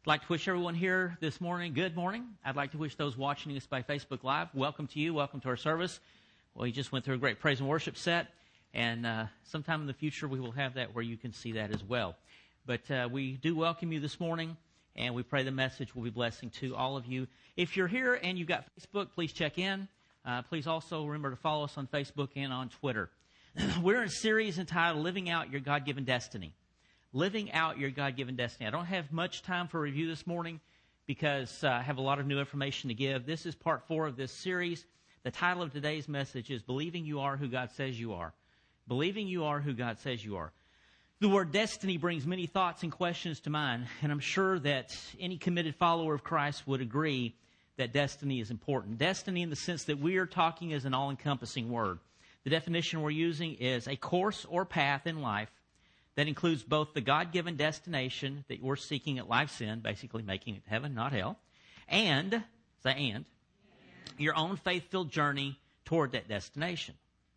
I'd like to wish everyone here this morning good morning. I'd like to wish those watching us by Facebook Live, welcome to you, welcome to our service. Well, you just went through a great praise and worship set, and sometime in the future we will have that where you can see that as well. But we do welcome you this morning, and we pray the message will be a blessing to all of you. If you're here and you've got Facebook, please check in. Please also remember to follow us on Facebook and on Twitter. We're in a series entitled Living Out Your God-Given Destiny. Living out your God-given destiny. I don't have much time for review this morning because I have a lot of new information to give. This is part 4 of this series. The title of today's message is Believing You Are Who God Says You Are. Believing you are who God says you are. The word destiny brings many thoughts and questions to mind, and I'm sure that any committed follower of Christ would agree that destiny is important. Destiny in the sense that we are talking as an all-encompassing word. The definition we're using is a course or path in life that includes both the God-given destination that we're seeking at life's end, basically making it heaven, not hell, and your own faith-filled journey toward that destination.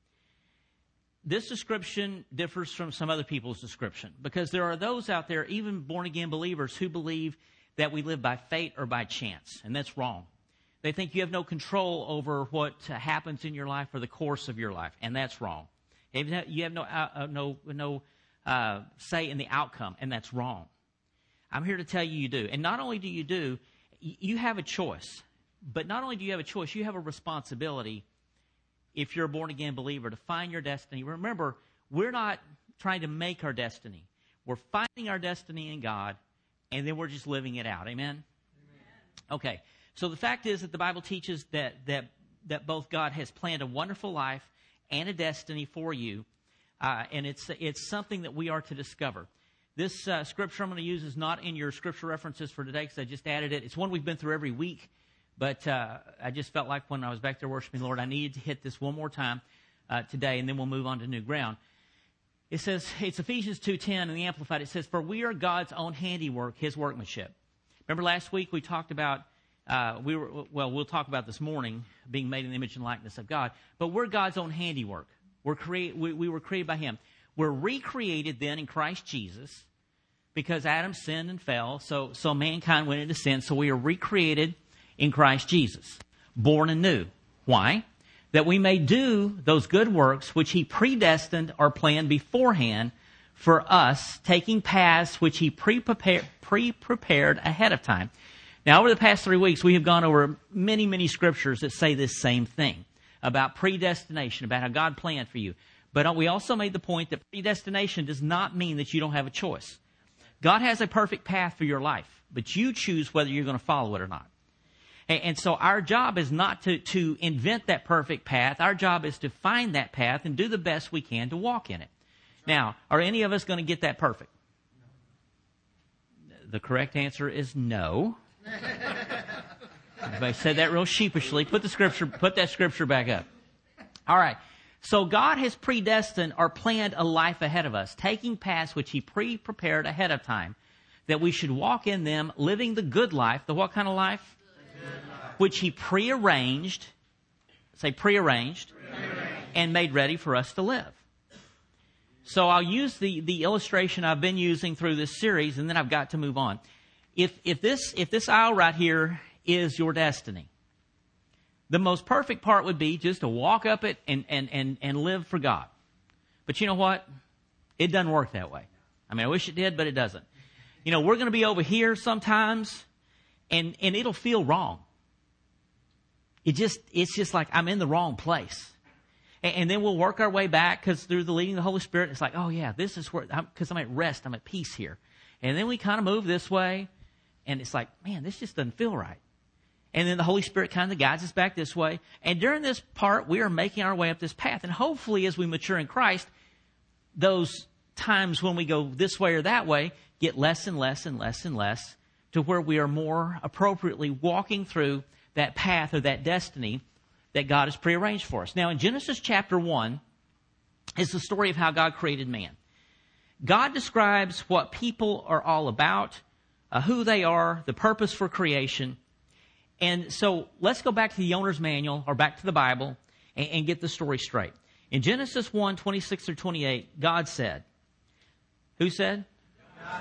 This description differs from some other people's description because there are those out there, even born-again believers, who believe that we live by fate or by chance, and that's wrong. They think you have no control over what happens in your life or the course of your life, and that's wrong. You have no say in the outcome, and that's wrong. I'm here to tell you do. And not only do, you have a choice. But not only do you have a choice, you have a responsibility, if you're a born-again believer, to find your destiny. Remember, we're not trying to make our destiny. We're finding our destiny in God, and then we're just living it out. Amen? Okay. So the fact is that the Bible teaches that both God has planned a wonderful life and a destiny for you. And it's something that we are to discover. This scripture I'm going to use is not in your scripture references for today because I just added it. It's one we've been through every week, but I just felt like when I was back there worshiping the Lord, I needed to hit this one more time today, and then we'll move on to new ground. It says, it's Ephesians 2:10 in the Amplified. It says, "For we are God's own handiwork, His workmanship." Remember last week we talked about, we'll talk about this morning, being made in the image and likeness of God, but we're God's own handiwork. We were created by Him. We're recreated then in Christ Jesus because Adam sinned and fell. So mankind went into sin. So we are recreated in Christ Jesus, born anew. Why? That we may do those good works which He predestined or planned beforehand for us, taking paths which He pre-prepared ahead of time. Now, over the past 3 weeks, we have gone over many, many scriptures that say this same thing about predestination, about how God planned for you. But we also made the point that predestination does not mean that you don't have a choice. God has a perfect path for your life, but you choose whether you're going to follow it or not. And so our job is not to invent that perfect path. Our job is to find that path and do the best we can to walk in it. Now, are any of us going to get that perfect? The correct answer is no. Everybody said that real sheepishly. Put that scripture back up. All right. So God has predestined or planned a life ahead of us, taking paths which He pre-prepared ahead of time, that we should walk in them, living the good life. The what kind of life? Which He prearranged, say prearranged, and made ready for us to live. So I'll use the illustration I've been using through this series, and then I've got to move on. If this aisle right here is your destiny, the most perfect part would be just to walk up it and live for God. But you know what? It doesn't work that way. I mean, I wish it did, but it doesn't. You know, we're going to be over here sometimes, and it'll feel wrong. It's just like I'm in the wrong place. And then we'll work our way back because through the leading of the Holy Spirit, it's like, oh yeah, this is where, because I'm at rest, I'm at peace here. And then we kind of move this way, and it's like, man, this just doesn't feel right. And then the Holy Spirit kind of guides us back this way. And during this part, we are making our way up this path. And hopefully, as we mature in Christ, those times when we go this way or that way get less and less and less and less to where we are more appropriately walking through that path or that destiny that God has prearranged for us. Now, in Genesis chapter 1 is the story of how God created man. God describes what people are all about, who they are, the purpose for creation. And so let's go back to the owner's manual or back to the Bible and get the story straight. In Genesis 1, 26 through 28, God said, who said? God said.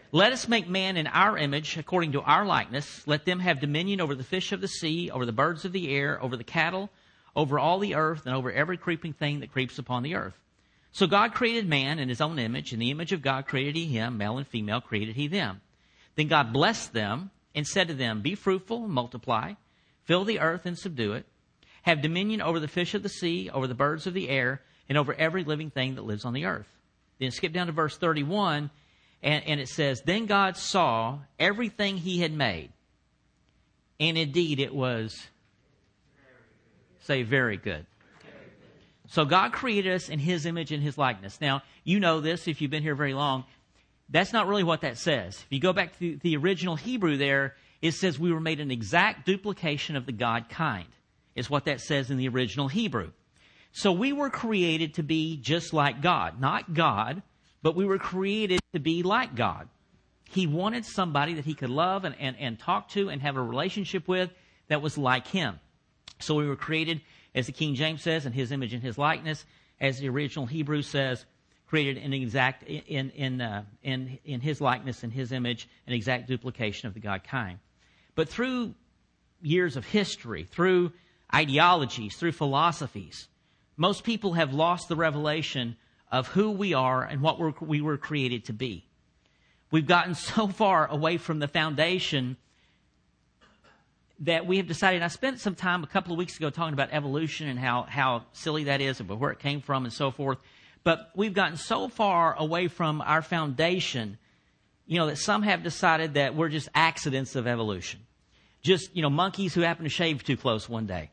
Let us make man in our image, according to our likeness. Let them have dominion over the fish of the sea, over the birds of the air, over the cattle, over all the earth, and over every creeping thing that creeps upon the earth. So God created man in his own image. In the image of God created he him, male and female created he them. Then God blessed them and said to them, Be fruitful and multiply, fill the earth and subdue it, have dominion over the fish of the sea, over the birds of the air, and over every living thing that lives on the earth. Then skip down to verse 31, and it says, Then God saw everything he had made, and indeed it was, say, very good. So God created us in his image and his likeness. Now, you know this if you've been here very long. That's not really what that says. If you go back to the original Hebrew there, it says we were made an exact duplication of the God kind. Is what that says in the original Hebrew. So we were created to be just like God. Not God, but we were created to be like God. He wanted somebody that he could love and talk to and have a relationship with that was like him. So we were created, as the King James says, in his image and his likeness. As the original Hebrew says, created in his likeness and his image, an exact duplication of the God kind. But through years of history, through ideologies, through philosophies, most people have lost the revelation of who we are and what we were created to be. We've gotten so far away from the foundation that we have decided. I spent some time a couple of weeks ago talking about evolution and how silly that is and where it came from and so forth. But we've gotten so far away from our foundation, that some have decided that we're just accidents of evolution. Just, monkeys who happen to shave too close one day.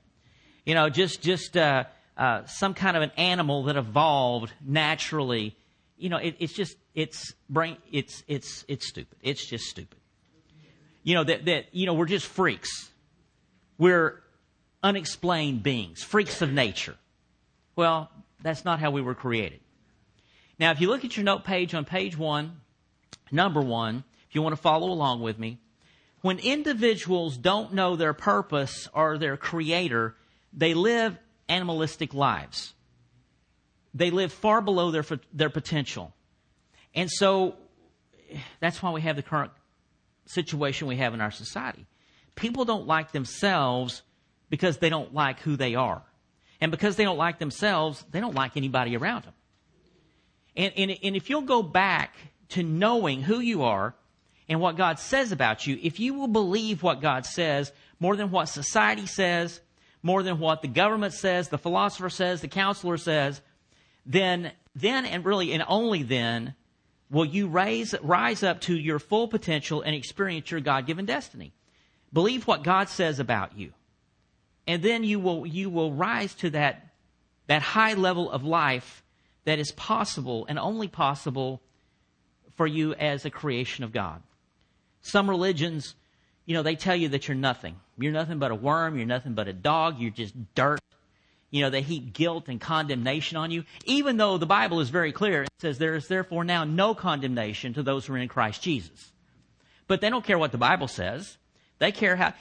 Some kind of an animal that evolved naturally. It's stupid. It's just stupid. We're just freaks. We're unexplained beings, freaks of nature. Well, that's not how we were created. Now, if you look at your note page on page 1, number 1, if you want to follow along with me, when individuals don't know their purpose or their creator, they live animalistic lives. They live far below their potential. And so that's why we have the current situation we have in our society. People don't like themselves because they don't like who they are. And because they don't like themselves, they don't like anybody around them. And if you'll go back to knowing who you are and what God says about you, if you will believe what God says more than what society says, more than what the government says, the philosopher says, the counselor says, then and really and only then will you rise up to your full potential and experience your God-given destiny. Believe what God says about you. And then you will rise to that high level of life that is possible and only possible for you as a creation of God. Some religions, they tell you that you're nothing. You're nothing but a worm. You're nothing but a dog. You're just dirt. They heap guilt and condemnation on you. Even though the Bible is very clear, it says there is therefore now no condemnation to those who are in Christ Jesus. But they don't care what the Bible says. They care how...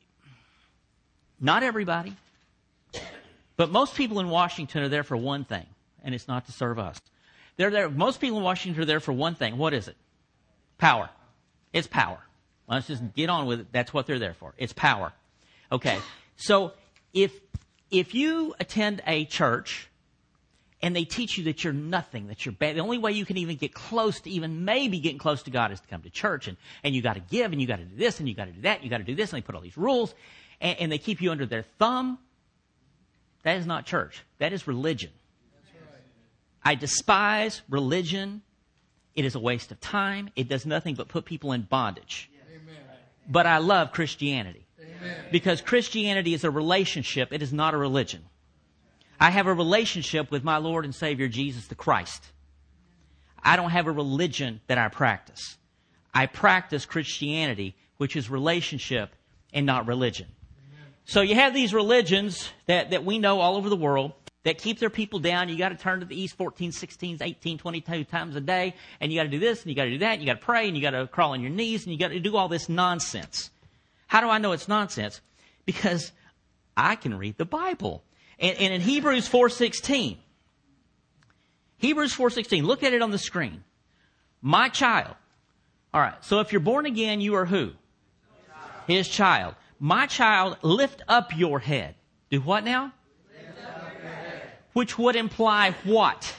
Not everybody. But most people in Washington are there for one thing, and it's not to serve us. They're there. Most people in Washington are there for one thing. What is it? Power. It's power. Let's just get on with it. That's what they're there for. It's power. Okay. So if you attend a church and they teach you that you're nothing, that you're bad, the only way you can even get close to even maybe getting close to God is to come to church, and you got to give, and you got to do this, and you got to do that, and you got to do this, and they put all these rules, and they keep you under their thumb. That is not church. That is religion. I despise religion. It is a waste of time. It does nothing but put people in bondage. Amen. But I love Christianity. Amen. Because Christianity is a relationship. It is not a religion. I have a relationship with my Lord and Savior, Jesus the Christ. I don't have a religion that I practice. I practice Christianity, which is relationship and not religion. Amen. So you have these religions that we know all over the world that keep their people down. You got to turn to the east 14, 16, 18, 22 times a day, and you got to do this, and you got to do that, and you got to pray, and you got to crawl on your knees, and you got to do all this nonsense. How do I know it's nonsense? Because I can read the Bible. And in Hebrews 4:16, look at it on the screen. My child, All right. So if you're born again, you are who? His child. My child, lift up your head. Do what now? Lift up your head. Which would imply what?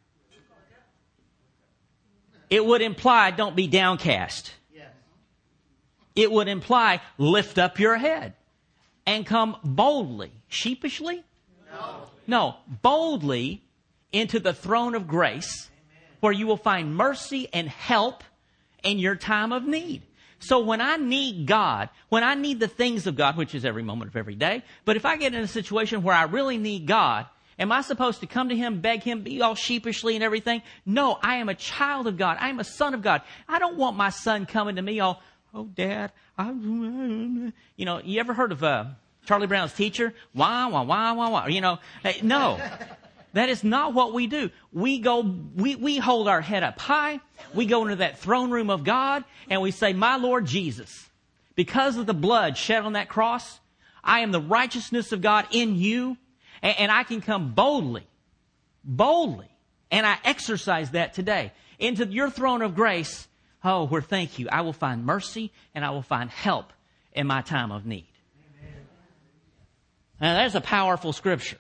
It would imply don't be downcast. Yes. It would imply lift up your head and come boldly. Sheepishly? No, boldly into the throne of grace. Amen. Where you will find mercy and help in your time of need. So when I need God, when I need the things of God, which is every moment of every day, but if I get in a situation where I really need God, am I supposed to come to Him, beg Him, be all sheepishly and everything? No, I am a child of God. I am a son of God. I don't want my son coming to me all, oh, Dad, you know, you ever heard of Charlie Brown's Teacher? Wah, wah, wah, wah, wah. You know, no. That is not what we do. We hold our head up high. We go into that throne room of God and we say, my Lord Jesus, because of the blood shed on that cross, I am the righteousness of God in you, and I can come boldly, and I exercise that today into your throne of grace. Oh, where thank you. I will find mercy and I will find help in my time of need. Amen. Now that's a powerful scripture.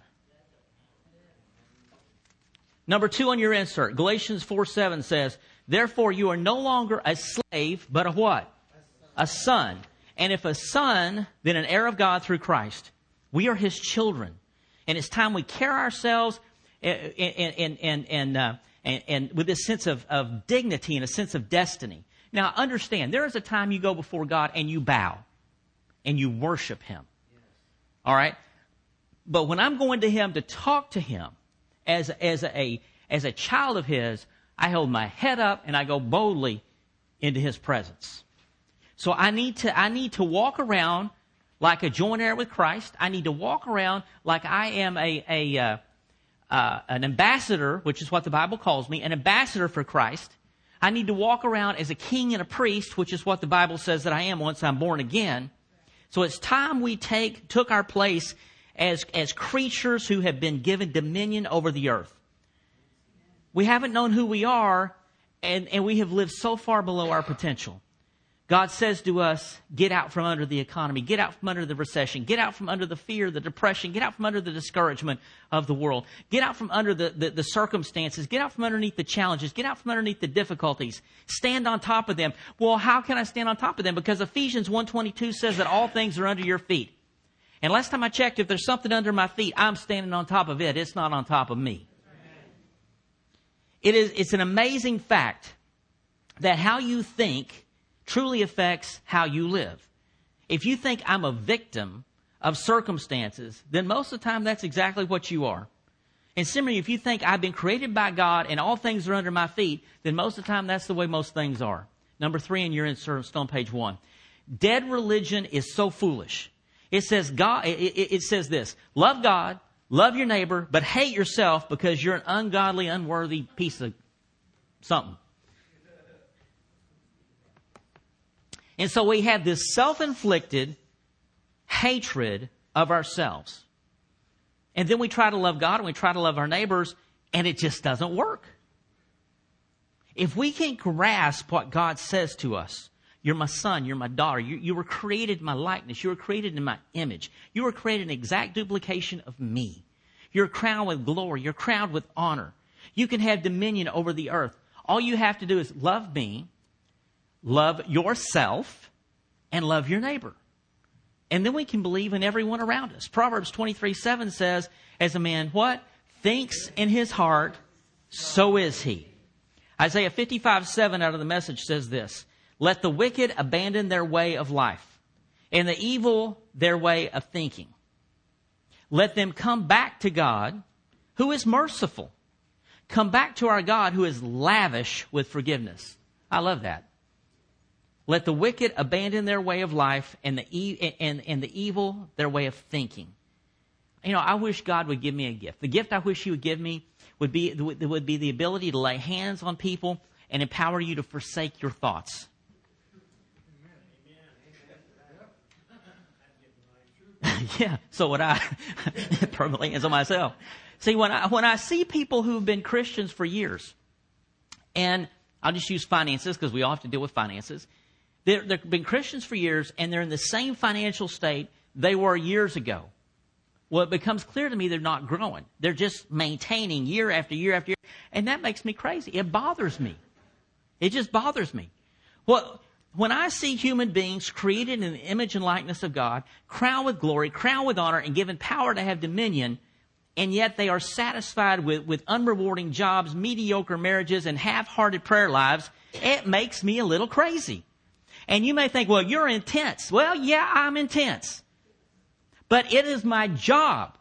Number 2 on your insert, Galatians 4:7 says, therefore you are no longer a slave, but a what? A son. And if a son, then an heir of God through Christ. We are His children. And it's time we carry ourselves and with this sense of dignity and a sense of destiny. Now understand, there is a time you go before God and you bow and you worship Him. Yes. All right? But when I'm going to Him to talk to Him, as a child of His, I hold my head up and I go boldly into His presence. So I need to walk around like a joint heir with Christ. I need to walk around like I am an ambassador, which is what the Bible calls me, an ambassador for Christ. I need to walk around as a king and a priest, which is what the Bible says that I am once I'm born again. So it's time we took our place as creatures who have been given dominion over the earth. We haven't known who we are, and we have lived so far below our potential. God says to us, get out from under the economy, get out from under the recession, get out from under the fear, the depression, get out from under the discouragement of the world, get out from under the circumstances, get out from underneath the challenges, get out from underneath the difficulties, stand on top of them. Well, how can I stand on top of them? Because Ephesians 1:22 says that all things are under your feet. And last time I checked, if there's something under my feet, I'm standing on top of it. It's not on top of me. It's an amazing fact that how you think truly affects how you live. If you think I'm a victim of circumstances, then most of the time that's exactly what you are. And similarly, if you think I've been created by God and all things are under my feet, then most of the time that's the way most things are. Number 3 in your insert on page 1. Dead religion is so foolish. It says it says this: love God, love your neighbor, but hate yourself because you're an ungodly, unworthy piece of something. And so we have this self-inflicted hatred of ourselves. And then we try to love God and we try to love our neighbors, and it just doesn't work. If we can grasp what God says to us, you're my son, you're my daughter, you were created in my likeness, you were created in my image, you were created an exact duplication of me. You're crowned with glory, you're crowned with honor. You can have dominion over the earth. All you have to do is love me, love yourself, and love your neighbor. And then we can believe in everyone around us. Proverbs 23:7 says, as a man, what? Thinks in his heart, so is he. Isaiah 55:7 out of the Message says this: let the wicked abandon their way of life, and the evil their way of thinking. Let them come back to God, who is merciful. Come back to our God, who is lavish with forgiveness. I love that. Let the wicked abandon their way of life, and the evil their way of thinking. You know, I wish God would give me a gift. The gift I wish He would give me would be the ability to lay hands on people and empower you to forsake your thoughts. Yeah, so would I. Permanently hands on myself. See, when I see people who've been Christians for years, and I'll just use finances because we all have to deal with finances. They've been Christians for years, and they're in the same financial state they were years ago. Well, it becomes clear to me they're not growing. They're just maintaining year after year after year. And that makes me crazy. It bothers me. It just bothers me. Well, when I see human beings created in the image and likeness of God, crowned with glory, crowned with honor, and given power to have dominion, and yet they are satisfied with unrewarding jobs, mediocre marriages, and half-hearted prayer lives, it makes me a little crazy. And you may think, well, you're intense. Well, yeah, I'm intense. But it is my job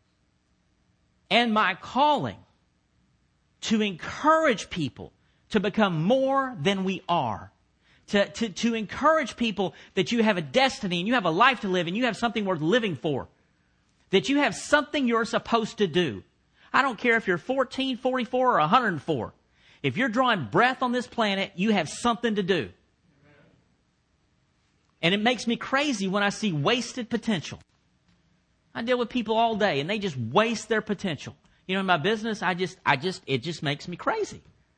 and my calling to encourage people to become more than we are. To encourage people that you have a destiny and you have a life to live and you have something worth living for. That you have something you're supposed to do. I don't care if you're 14, 44, or 104. If you're drawing breath on this planet, you have something to do. And it makes me crazy when I see wasted potential. I deal with people all day and they just waste their potential. You know, in my business, it just makes me crazy.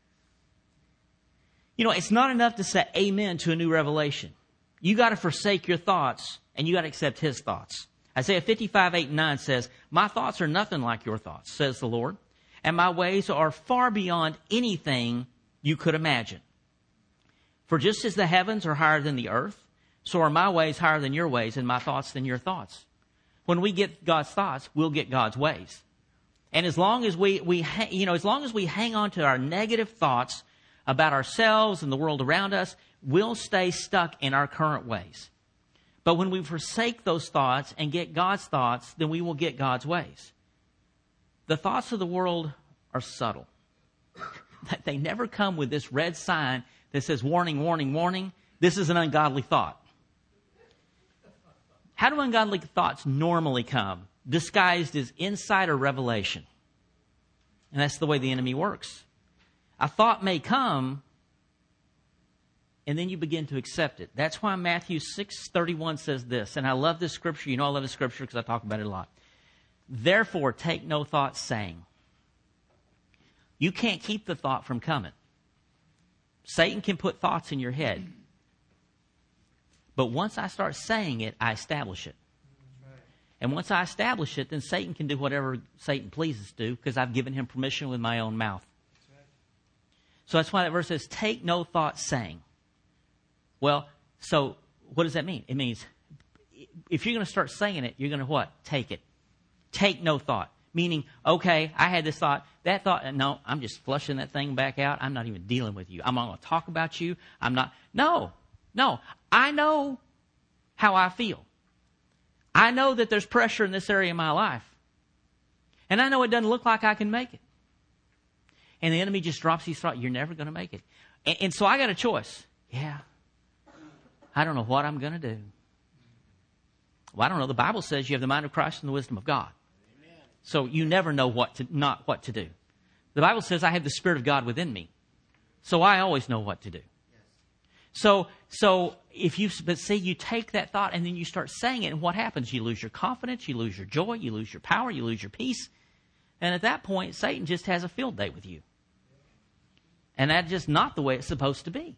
You know, it's not enough to say amen to a new revelation. You got to forsake your thoughts and you got to accept His thoughts. Isaiah 55:8-9 says, "My thoughts are nothing like your thoughts, says the Lord, and my ways are far beyond anything you could imagine. For just as the heavens are higher than the earth, so are my ways higher than your ways and my thoughts than your thoughts." When we get God's thoughts, we'll get God's ways. And as long as we hang on to our negative thoughts about ourselves and the world around us, we'll stay stuck in our current ways. But when we forsake those thoughts and get God's thoughts, then we will get God's ways. The thoughts of the world are subtle. They never come with this red sign that says, warning, warning, warning. This is an ungodly thought. How do ungodly thoughts normally come? Disguised as insight or revelation. And that's the way the enemy works. A thought may come, and then you begin to accept it. That's why Matthew 6:31 says this, and I love this scripture. You know I love this scripture because I talk about it a lot. "Therefore, take no thought, saying." You can't keep the thought from coming. Satan can put thoughts in your head. But once I start saying it, I establish it. And once I establish it, then Satan can do whatever Satan pleases to do because I've given him permission with my own mouth. So that's why that verse says, "Take no thought, saying." Well, so what does that mean? It means if you're going to start saying it, you're going to what? Take it. Take no thought. Meaning, okay, I had this thought. That thought, no, I'm just flushing that thing back out. I'm not even dealing with you. I'm not going to talk about you. I'm not. No. I know how I feel. I know that there's pressure in this area of my life. And I know it doesn't look like I can make it. And the enemy just drops his thought, you're never going to make it. And so I got a choice. Yeah. I don't know what I'm going to do. Well, I don't know. The Bible says you have the mind of Christ and the wisdom of God. Amen. So you never know what to do. The Bible says I have the Spirit of God within me. So I always know what to do. So if you take that thought and then you start saying it, and what happens? You lose your confidence, you lose your joy, you lose your power, you lose your peace. And at that point, Satan just has a field day with you. And that's just not the way it's supposed to be.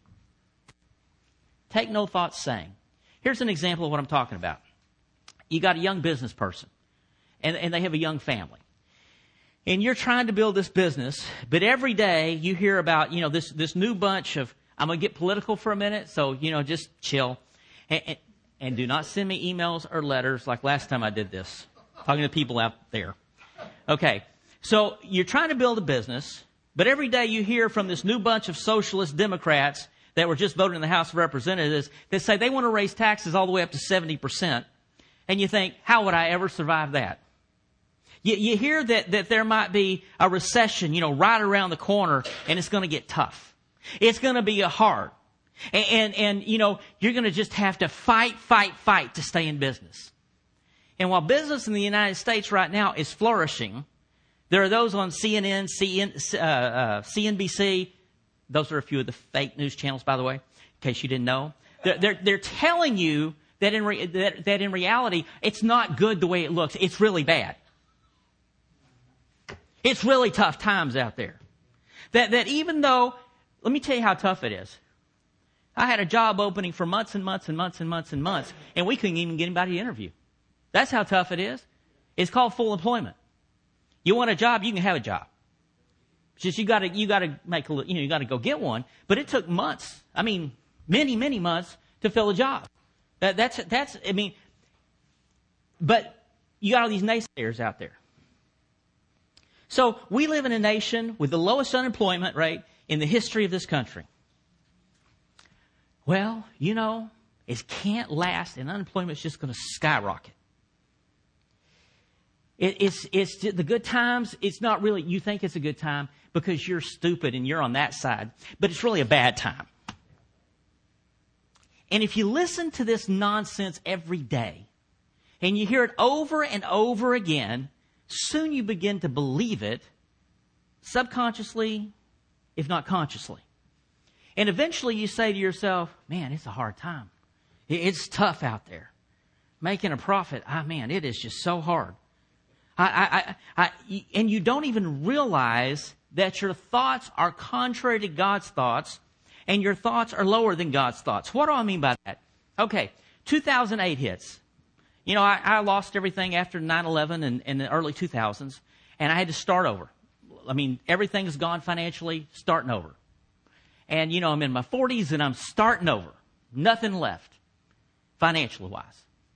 Take no thought, saying. Here's an example of what I'm talking about. You got a young business person, and they have a young family. And you're trying to build this business, but every day you hear about, this new bunch of, I'm going to get political for a minute, so, just chill. And do not send me emails or letters like last time I did this, talking to people out there. Okay, so you're trying to build a business, but every day you hear from this new bunch of socialist Democrats that were just voted in the House of Representatives that say they want to raise taxes all the way up to 70%. And you think, how would I ever survive that? You hear that there might be a recession, right around the corner, and it's going to get tough. It's going to be hard. And you're going to just have to fight to stay in business. And while business in the United States right now is flourishing, there are those on CNN, CNBC. Those are a few of the fake news channels, by the way, in case you didn't know. They're telling you that in reality, it's not good the way it looks. It's really bad. It's really tough times out there. That even though, let me tell you how tough it is. I had a job opening for months and months and months and months and months, and we couldn't even get anybody to interview. That's how tough it is. It's called full employment. You want a job, you can have a job. It's just you got to make you got to go get one. But it took months. I mean, many months to fill a job. That's. I mean, but you got all these naysayers out there. So we live in a nation with the lowest unemployment rate in the history of this country. Well, it can't last, and unemployment is just going to skyrocket. It's the good times. It's not really, you think it's a good time because you're stupid and you're on that side, but it's really a bad time. And if you listen to this nonsense every day and you hear it over and over again, soon you begin to believe it subconsciously, if not consciously. And eventually you say to yourself, man, it's a hard time. It's tough out there. Making a profit, man, it is just so hard. And you don't even realize that your thoughts are contrary to God's thoughts, and your thoughts are lower than God's thoughts. What do I mean by that? Okay, 2008 hits. I lost everything after 9/11 and the early 2000s, and I had to start over. I mean, everything's gone financially, starting over. And, I'm in my 40s, and I'm starting over. Nothing left, financially wise.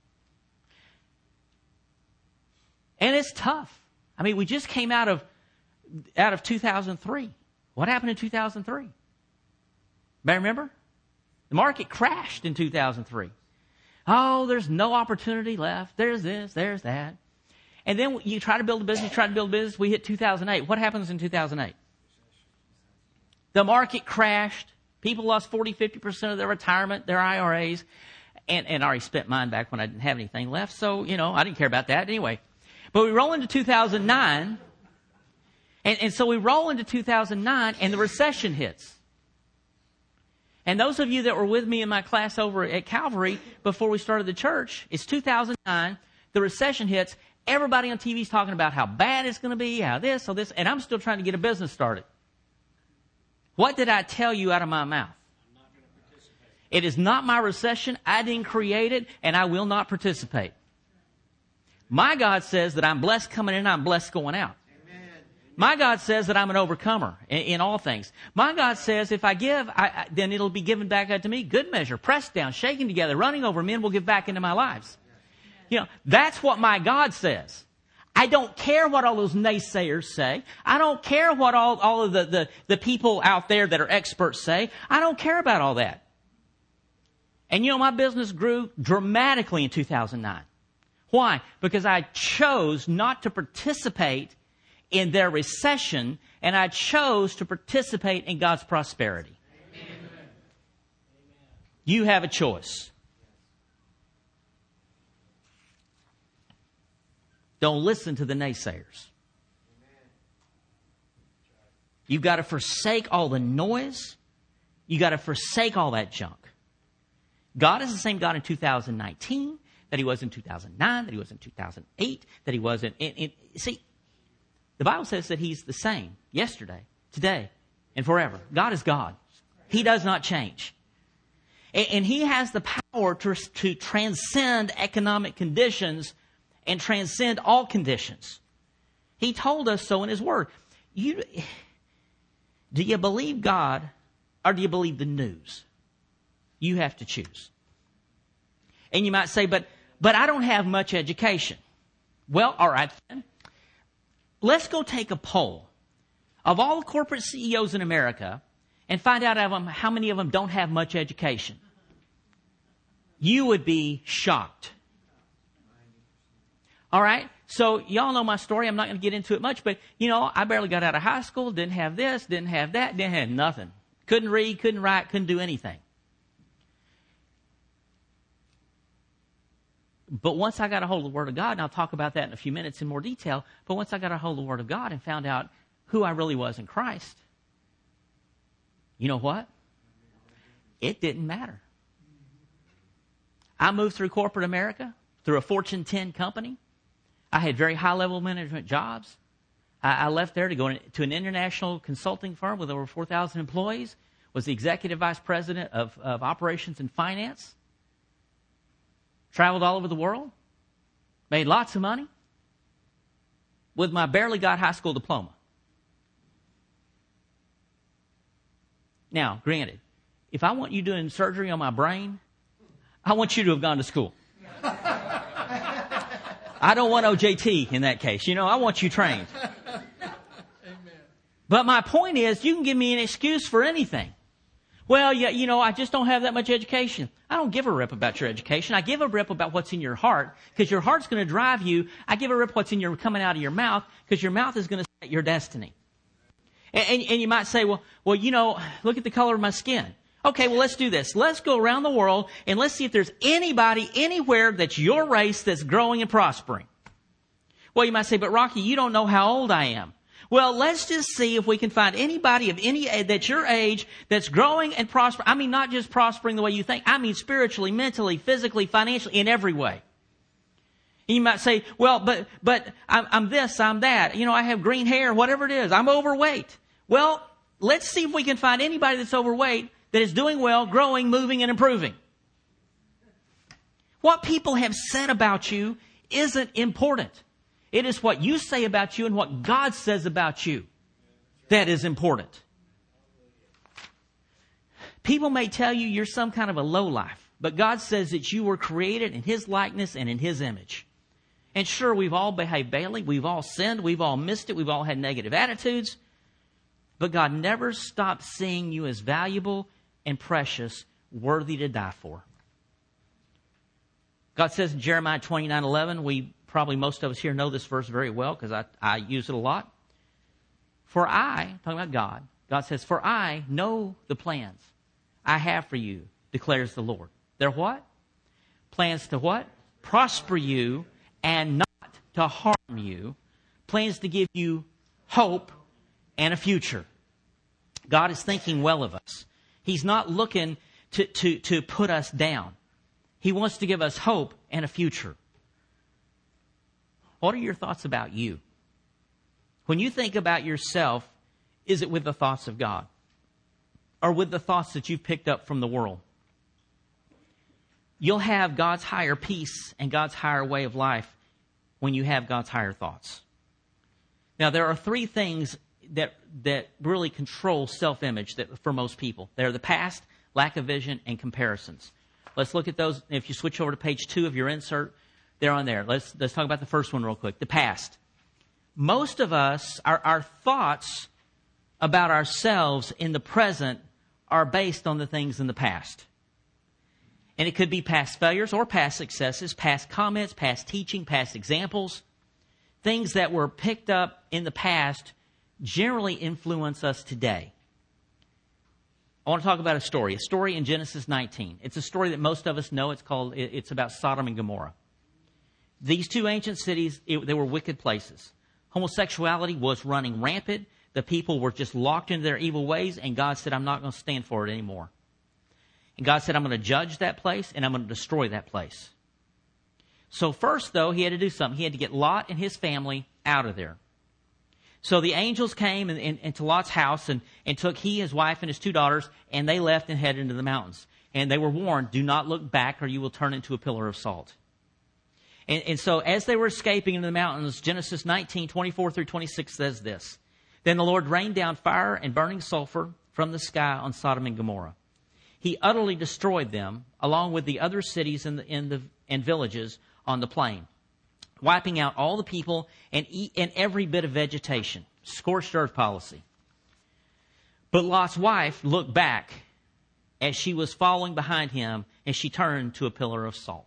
And it's tough. I mean, we just came out of 2003. What happened in 2003? Remember? The market crashed in 2003. Oh, there's no opportunity left. There's this, there's that. And then you try to build a business, We hit 2008. What happens in 2008? The market crashed. People lost 40, 50% of their retirement, their IRAs. And I already spent mine back when I didn't have anything left. So, I didn't care about that anyway. But we roll into 2009, and so we roll into 2009, and the recession hits. And those of you that were with me in my class over at Calvary before we started the church, it's 2009, the recession hits, everybody on TV is talking about how bad it's going to be, how this, and I'm still trying to get a business started. What did I tell you out of my mouth? It is not my recession, I didn't create it, and I will not participate. My God says that I'm blessed coming in, I'm blessed going out. Amen. My God says that I'm an overcomer in all things. My God says if I give, then it'll be given back unto me. Good measure, pressed down, shaken together, running over, men will give back into my lives. That's what my God says. I don't care what all those naysayers say. I don't care what all of the people out there that are experts say. I don't care about all that. And my business grew dramatically in 2009. Why? Because I chose not to participate in their recession, and I chose to participate in God's prosperity. Amen. You have a choice. Don't listen to the naysayers. You've got to forsake all the noise. You've got to forsake all that junk. God is the same God in 2019 that He was in 2009, that He was in 2008, that He was in... See, the Bible says that He's the same yesterday, today, and forever. God is God. He does not change. And He has the power to transcend economic conditions and transcend all conditions. He told us so in His Word. Do you believe God or do you believe the news? You have to choose. And you might say, but I don't have much education. Well, all right then. Let's go take a poll of all the corporate CEOs in America and find out how many of them don't have much education. You would be shocked. All right? So y'all know my story. I'm not going to get into it much, but I barely got out of high school, didn't have this, didn't have that, didn't have nothing. Couldn't read, couldn't write, couldn't do anything. But once I got a hold of the Word of God, and I'll talk about that in a few minutes in more detail, but once I got a hold of the Word of God and found out who I really was in Christ, you know what? It didn't matter. I moved through corporate America, through a Fortune 10 company. I had very high-level management jobs. I left there to go to an international consulting firm with over 4,000 employees. was the executive vice president of operations and finance. Traveled all over the world. Made lots of money. With my barely got high school diploma. Now, granted, if I want you doing surgery on my brain, I want you to have gone to school. I don't want OJT in that case. I want you trained. But my point is, you can give me an excuse for anything. Well, yeah, I just don't have that much education. I don't give a rip about your education. I give a rip about what's in your heart, because your heart's going to drive you. I give a rip what's coming out of your mouth, because your mouth is going to set your destiny. And you might say, well, look at the color of my skin. Okay, well, let's do this. Let's go around the world and let's see if there's anybody anywhere that's your race that's growing and prospering. Well, you might say, but Rocky, you don't know how old I am. Well, let's just see if we can find anybody of any that's your age that's growing and prospering. I mean, not just prospering the way you think. I mean, spiritually, mentally, physically, financially, in every way. And you might say, well, but I'm this, I'm that. I have green hair, whatever it is. I'm overweight. Well, let's see if we can find anybody that's overweight that is doing well, growing, moving, and improving. What people have said about you isn't important. It is what you say about you and what God says about you that is important. People may tell you you're some kind of a lowlife, but God says that you were created in His likeness and in His image. And sure, we've all behaved badly. We've all sinned. We've all missed it. We've all had negative attitudes. But God never stopped seeing you as valuable and precious, worthy to die for. God says in Jeremiah 29:11, probably most of us here know this verse very well because I use it a lot. For I, talking about God says, for I know the plans I have for you, declares the Lord. They're what? Plans to what? Prosper you and not to harm you. Plans to give you hope and a future. God is thinking well of us. He's not looking to put us down. He wants to give us hope and a future. What are your thoughts about you? When you think about yourself, is it with the thoughts of God? Or with the thoughts that you've picked up from the world? You'll have God's higher peace and God's higher way of life when you have God's higher thoughts. Now, there are three things that really control self-image for most people. They're the past, lack of vision, and comparisons. Let's look at those. If you switch over to page 2 of your insert, they're on there. Let's talk about the first one real quick, the past. Most of us, our thoughts about ourselves in the present are based on the things in the past. And it could be past failures or past successes, past comments, past teaching, past examples. Things that were picked up in the past generally influence us today. I want to talk about a story in Genesis 19. It's a story that most of us know. It's about Sodom and Gomorrah. These two ancient cities, they were wicked places. Homosexuality was running rampant. The people were just locked into their evil ways, and God said, I'm not going to stand for it anymore. And God said, I'm going to judge that place, and I'm going to destroy that place. So first, though, he had to do something. He had to get Lot and his family out of there. So the angels came into Lot's house and took he, his wife, and his 2 daughters, and they left and headed into the mountains. And they were warned, do not look back or you will turn into a pillar of salt. And so as they were escaping into the mountains, Genesis 19:24-26 says this. Then the Lord rained down fire and burning sulfur from the sky on Sodom and Gomorrah. He utterly destroyed them, along with the other cities and villages on the plain, wiping out all the people and every bit of vegetation. Scorched earth policy. But Lot's wife looked back as she was following behind him, and she turned to a pillar of salt.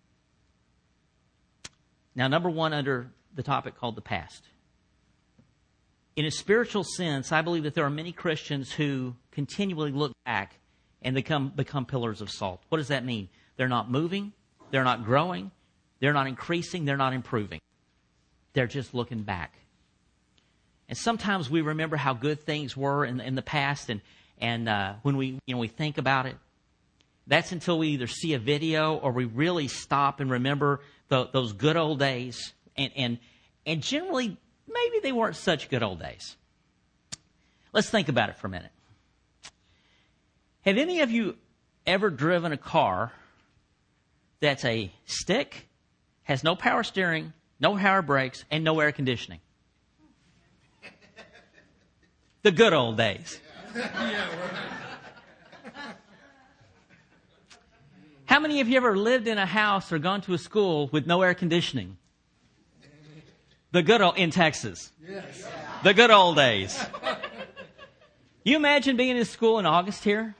Now, number one under the topic called the past. In a spiritual sense, I believe that there are many Christians who continually look back and become pillars of salt. What does that mean? They're not moving, they're not growing, they're not increasing, they're not improving. They're just looking back. And sometimes we remember how good things were in the past, and when we think about it, that's until we either see a video or we really stop and remember those good old days. And generally, maybe they weren't such good old days. Let's think about it for a minute. Have any of you ever driven a car that's a stick, has no power steering, no power brakes, and no air conditioning? The good old days. How many of you ever lived in a house or gone to a school with no air conditioning? The good old, in Texas. Yes. The good old days. You imagine being in school in August here?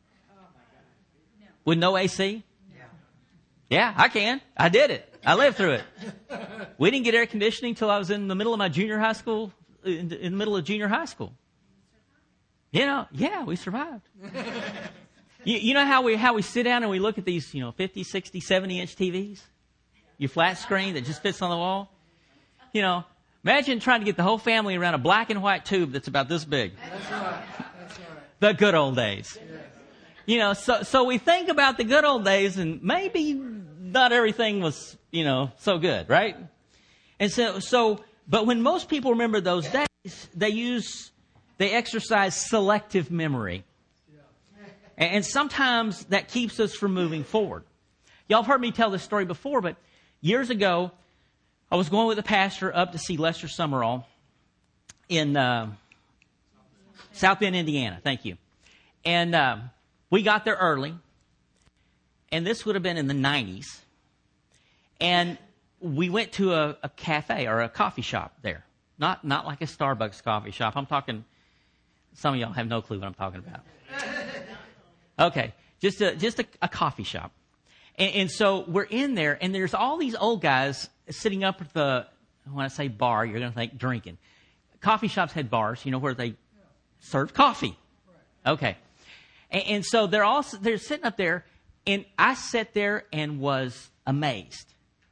With no AC? Yeah, I can. I did it. I lived through it. We didn't get air conditioning until I was in the middle of my junior high school, in the middle of junior high school. You know, yeah, we survived. You know how we sit down and we look at these, 50, 60, 70-inch TVs? Your flat screen that just fits on the wall? Imagine trying to get the whole family around a black and white tube that's about this big. That's right. The good old days. Yes. So we think about the good old days, and maybe not everything was, so good, right? And but when most people remember those days, they exercise selective memory. And sometimes that keeps us from moving forward. Y'all have heard me tell this story before, but years ago, I was going with a pastor up to see Lester Summerall in South Bend, Indiana. Thank you. And we got there early, and this would have been in the 90s. And we went to a cafe or a coffee shop there. Not like a Starbucks coffee shop. I'm talking, some of y'all have no clue what I'm talking about. Okay, just a coffee shop. And so we're in there, and there's all these old guys sitting up at when I say bar, you're going to think drinking. Coffee shops had bars, where they serve coffee. Okay. And so they're sitting up there, and I sat there and was amazed.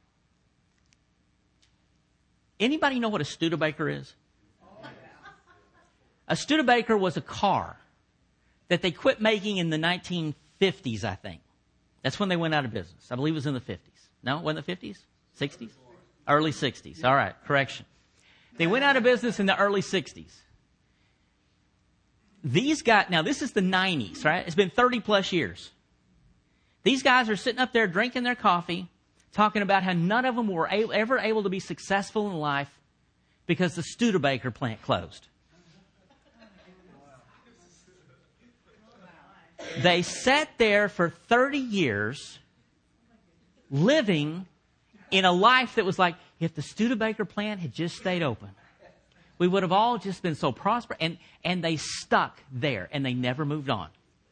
Anybody know what a Studebaker is? A Studebaker was a car that they quit making in the 1950s, I think. That's when they went out of business. I believe it was in the 50s. No, wasn't it the 50s? 60s? Early 60s. All right, correction. They went out of business in the early 60s. These guys, now this is the 90s, right? It's been 30 plus years. These guys are sitting up there drinking their coffee, talking about how none of them were ever able to be successful in life because the Studebaker plant closed. They sat there for 30 years living in a life that was like, if the Studebaker plant had just stayed open, we would have all just been so prosperous. And they stuck there, and they never moved on.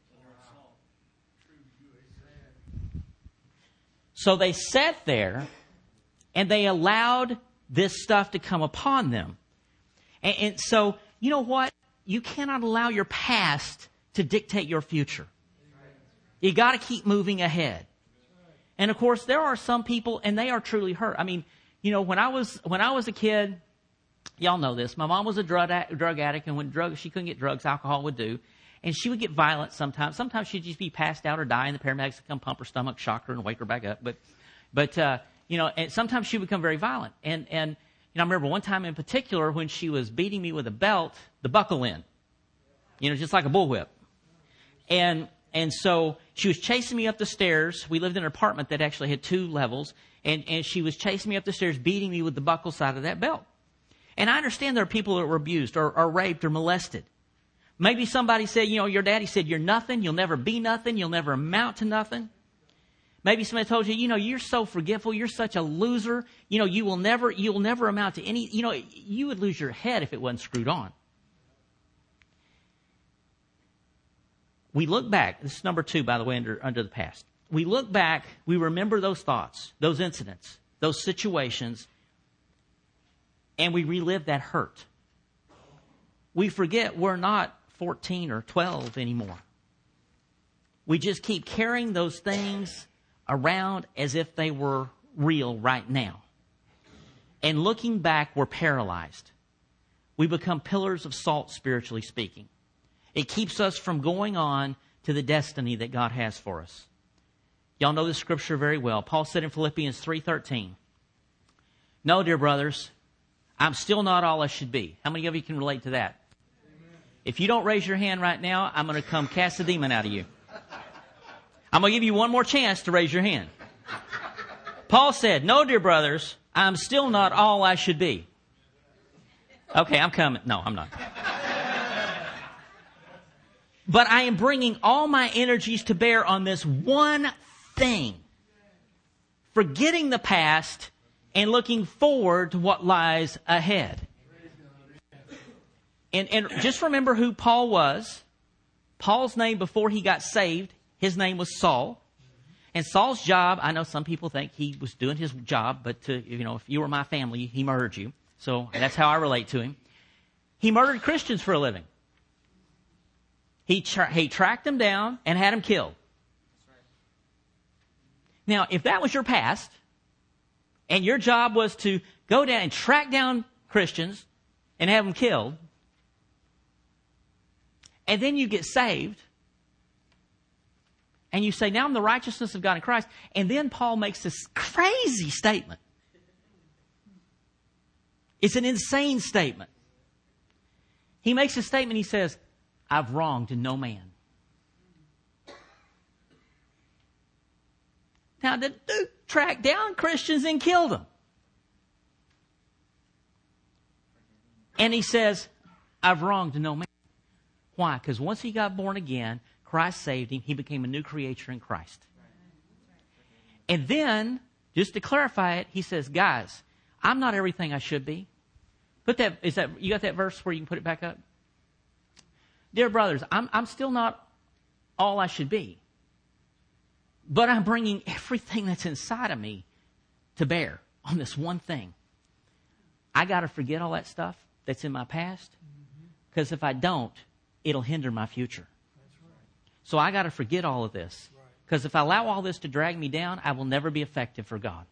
So they sat there, and they allowed this stuff to come upon them. And so, you know what? You cannot allow your past to dictate your future. You got to keep moving ahead. And of course, there are some people, and they are truly hurt. I mean, when I was a kid, y'all know this. My mom was a drug addict, and when she couldn't get drugs, alcohol would do. And she would get violent sometimes. Sometimes she'd just be passed out or die, and the paramedics would come pump her stomach, shock her, and wake her back up. But and sometimes she would become very violent. And I remember one time in particular when she was beating me with a belt, the buckle in, just like a bullwhip. And so she was chasing me up the stairs. We lived in an apartment that actually had 2 levels. And she was chasing me up the stairs, beating me with the buckle side of that belt. And I understand there are people that were abused or raped or molested. Maybe somebody said, your daddy said, you're nothing. You'll never be nothing. You'll never amount to nothing. Maybe somebody told you, you're so forgetful. You're such a loser. You'll never amount to any, you would lose your head if it wasn't screwed on. We look back. This is number 2, by the way, under the past. We look back. We remember those thoughts, those incidents, those situations, and we relive that hurt. We forget we're not 14 or 12 anymore. We just keep carrying those things around as if they were real right now. And looking back, we're paralyzed. We become pillars of salt, spiritually speaking. It keeps us from going on to the destiny that God has for us. Y'all know this scripture very well. Paul said in Philippians 3:13, "No, dear brothers, I'm still not all I should be." How many of you can relate to that? Amen. If you don't raise your hand right now, I'm going to come cast a demon out of you. I'm going to give you one more chance to raise your hand. Paul said, no, dear brothers, I'm still not all I should be. Okay, I'm coming. No, I'm not. But I am bringing all my energies to bear on this one thing. Forgetting the past and looking forward to what lies ahead. And just remember who Paul was. Paul's name before he got saved, his name was Saul. And Saul's job, I know some people think he was doing his job, but if you were my family, he murdered you. So that's how I relate to him. He murdered Christians for a living. He tracked them down and had them killed. Now, if that was your past, and your job was to go down and track down Christians and have them killed, and then you get saved, and you say, now I'm the righteousness of God in Christ, and then Paul makes this crazy statement. It's an insane statement. He makes a statement, he says, I've wronged no man. Now, the dude tracked down Christians and killed them. And he says, I've wronged no man. Why? Because once he got born again, Christ saved him. He became a new creature in Christ. And then, just to clarify it, he says, guys, I'm not everything I should be. You got that verse where you can put it back up? Dear brothers, I'm still not all I should be. But I'm bringing everything that's inside of me to bear on this one thing. I got to forget all that stuff that's in my past. Because if I don't, it'll hinder my future. So I got to forget all of this. Because if I allow all this to drag me down, I will never be effective for God.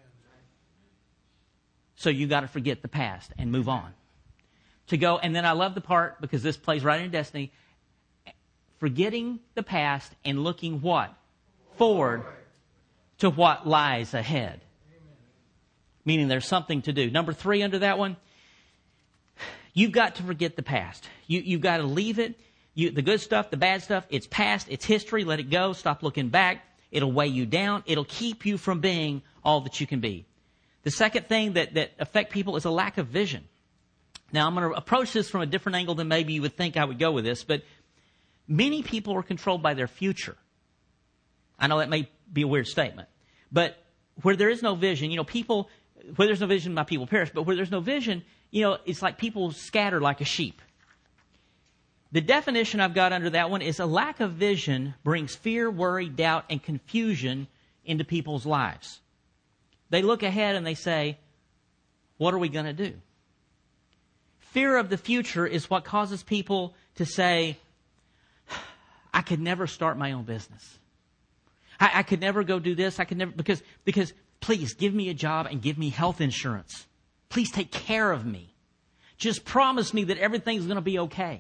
So you got to forget the past and move on. To go, and then I love the part, because this plays right into Destiny, forgetting the past and looking what? Forward to what lies ahead. Meaning there's something to do. Number 3 under that one, you've got to forget the past. You've got to leave it. The good stuff, the bad stuff, it's past, it's history, let it go, stop looking back. It'll weigh you down. It'll keep you from being all that you can be. The second thing that affect people is a lack of vision. Now, I'm going to approach this from a different angle than maybe you would think I would go with this, but many people are controlled by their future. I know that may be a weird statement, but where there is no vision, where there's no vision, my people perish, but where there's no vision, it's like people scatter like a sheep. The definition I've got under that one is a lack of vision brings fear, worry, doubt, and confusion into people's lives. They look ahead and they say, what are we going to do? Fear of the future is what causes people to say, I could never start my own business. I could never go do this. I could never, because please give me a job and give me health insurance. Please take care of me. Just promise me that everything's going to be okay.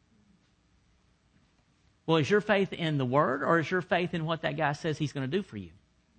Well, is your faith in the Word, or is your faith in what that guy says he's going to do for you?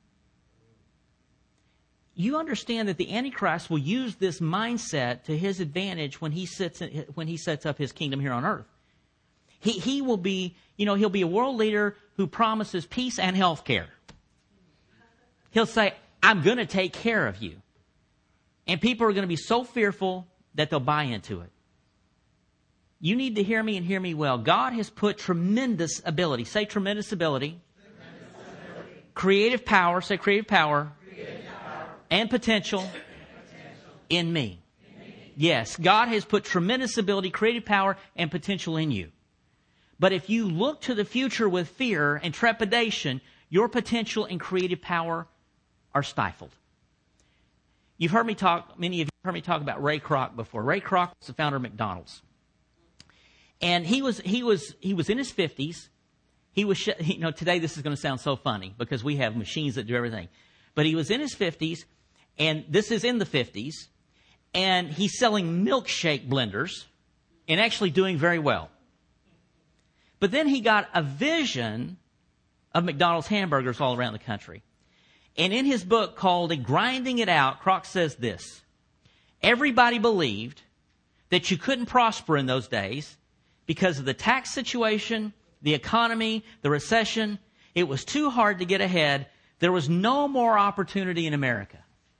You understand that the Antichrist will use this mindset to his advantage when he sets up his kingdom here on earth. He will be, he'll be a world leader who promises peace and health care. He'll say, I'm going to take care of you. And people are going to be so fearful that they'll buy into it. You need to hear me and hear me well. God has put tremendous ability. Say tremendous ability. Creative power. Say creative power. And potential in me. Yes, God has put tremendous ability, creative power, and potential in you. But if you look to the future with fear and trepidation, your potential and creative power are stifled. Many of you have heard me talk about Ray Kroc before. Ray Kroc was the founder of McDonald's. And he was in his 50s. Today this is going to sound so funny because we have machines that do everything. But he was in his 50s, and this is in the 50s, and he's selling milkshake blenders and actually doing very well. But then he got a vision of McDonald's hamburgers all around the country. And in his book called Grinding It Out, Kroc says this: everybody believed that you couldn't prosper in those days because of the tax situation, the economy, the recession. It was too hard to get ahead. There was no more opportunity in America.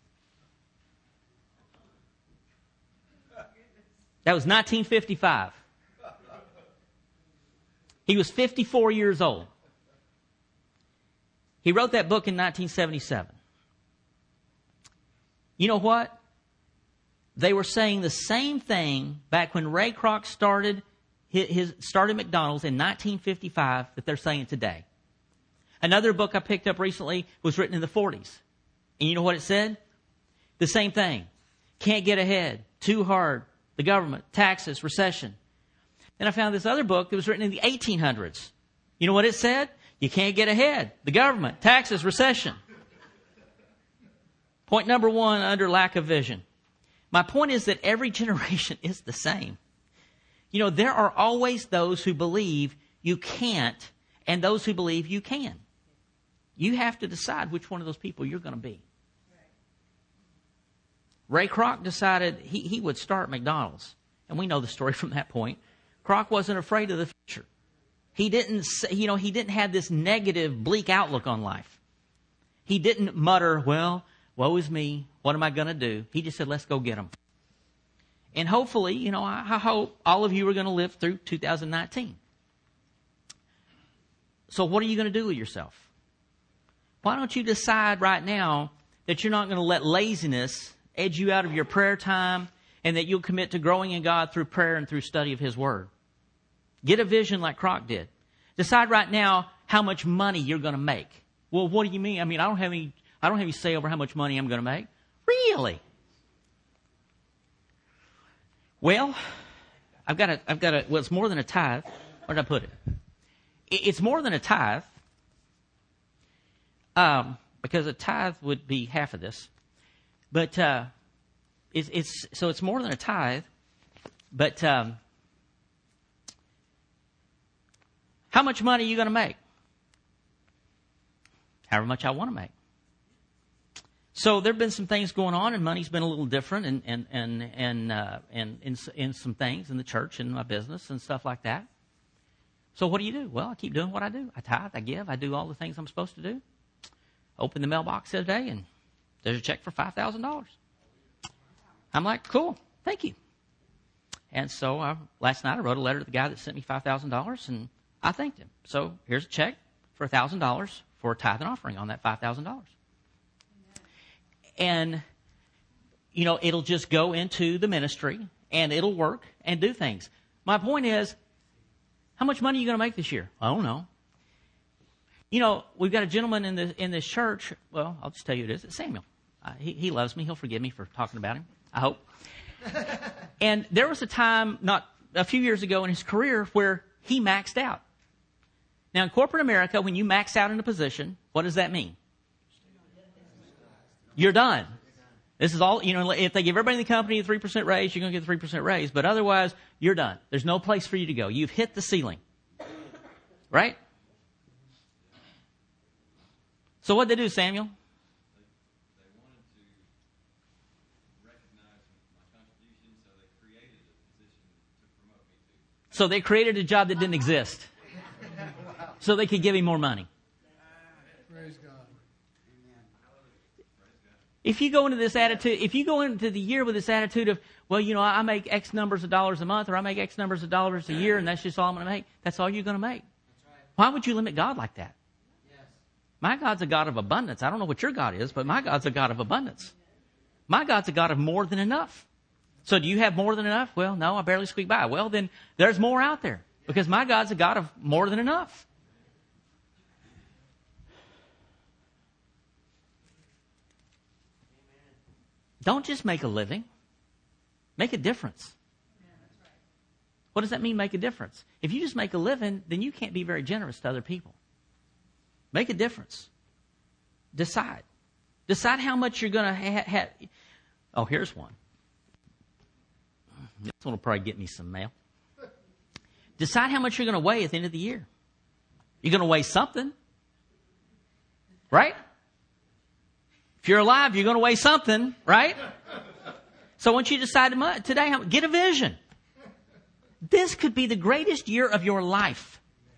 That was 1955. He was 54 years old. He wrote that book in 1977. You know what? They were saying the same thing back when Ray Kroc started McDonald's in 1955 that they're saying today. Another book I picked up recently was written in the 40s. And you know what it said? The same thing. Can't get ahead. Too hard. The government. Taxes. Recession. Then I found this other book that was written in the 1800s. You know what it said? You can't get ahead. The government. Taxes. Recession. Point number one under lack of vision. My point is that every generation is the same. You know, there are always those who believe you can't and those who believe you can. You have to decide which one of those people you're going to be. Ray Kroc decided he would start McDonald's. And we know the story from that point. Kroc wasn't afraid of the future. He didn't have this negative, bleak outlook on life. He didn't mutter, well, woe is me. What am I going to do? He just said, let's go get them. And hopefully, I hope all of you are going to live through 2019. So what are you going to do with yourself? Why don't you decide right now that you're not going to let laziness edge you out of your prayer time and that you'll commit to growing in God through prayer and through study of His Word? Get a vision like Kroc did. Decide right now how much money you're going to make. Well, what do you mean? I don't have any say over how much money I'm going to make. Really? Well, well, it's more than a tithe. Where did I put it? It's more than a tithe. Because a tithe would be half of this. But, it's more than a tithe. But, how much money are you going to make? However much I want to make. So there have been some things going on, and money's been a little different, and in some things in the church and my business and stuff like that. So what do? Well, I keep doing what I do. I tithe, I give, I do all the things I'm supposed to do. Open the mailbox the other day, and there's a check for $5,000. I'm like, cool, thank you. And so last night I wrote a letter to the guy that sent me $5,000, and I thanked him. So here's a check for $1,000 for a tithe and offering on that $5,000. And, it'll just go into the ministry, and it'll work and do things. My point is, how much money are you going to make this year? I don't know. We've got a gentleman in this church. Well, I'll just tell you who it is. It's Samuel. He loves me. He'll forgive me for talking about him, I hope. And there was a time, not a few years ago in his career, where he maxed out. Now, in corporate America, when you max out in a position, what does that mean? You're done. This is all, if they give everybody in the company a 3% raise, you're going to get a 3% raise. But otherwise, you're done. There's no place for you to go. You've hit the ceiling. Right? So what did they do, Samuel? They wanted to recognize my contribution, so they created a position to promote me to. So they created a job that didn't exist. So they could give him more money. Praise God. If you go into this attitude, if you go into the year with this attitude of, well, I make X numbers of dollars a month, or I make X numbers of dollars a year, and that's just all I'm going to make, that's all you're going to make. That's right. Why would you limit God like that? Yes. My God's a God of abundance. I don't know what your God is, but my God's a God of abundance. My God's a God of more than enough. So do you have more than enough? Well, no, I barely squeak by. Well, then there's more out there, because my God's a God of more than enough. Don't just make a living. Make a difference. What does that mean, make a difference? If you just make a living, then you can't be very generous to other people. Make a difference. Decide. Decide how much you're going to have. Oh, here's one. This one will probably get me some mail. Decide how much you're going to weigh at the end of the year. You're going to weigh something. Right? If you're alive, you're going to weigh something, right? So once you decide today, get a vision. This could be the greatest year of your life.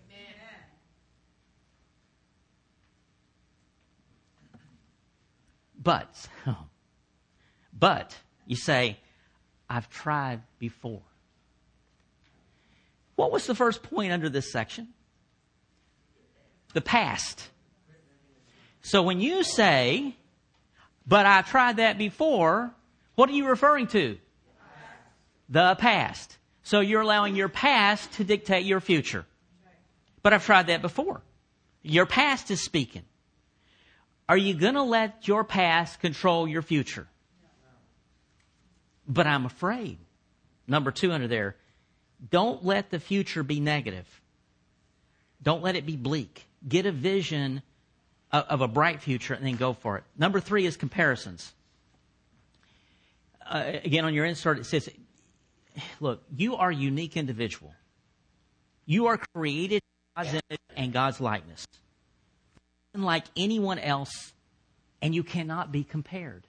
But you say, I've tried before. What was the first point under this section? The past. So when you say, but I tried that before, what are you referring to? The past. So you're allowing your past to dictate your future. But I've tried that before. Your past is speaking. Are you going to let your past control your future? But I'm afraid. Number 2 under there. Don't let the future be negative. Don't let it be bleak. Get a vision of a bright future and then go for it. Number 3 is comparisons. Again, on your insert, it says, look, you are a unique individual. You are created in God's image and God's likeness. Unlike anyone else, and you cannot be compared.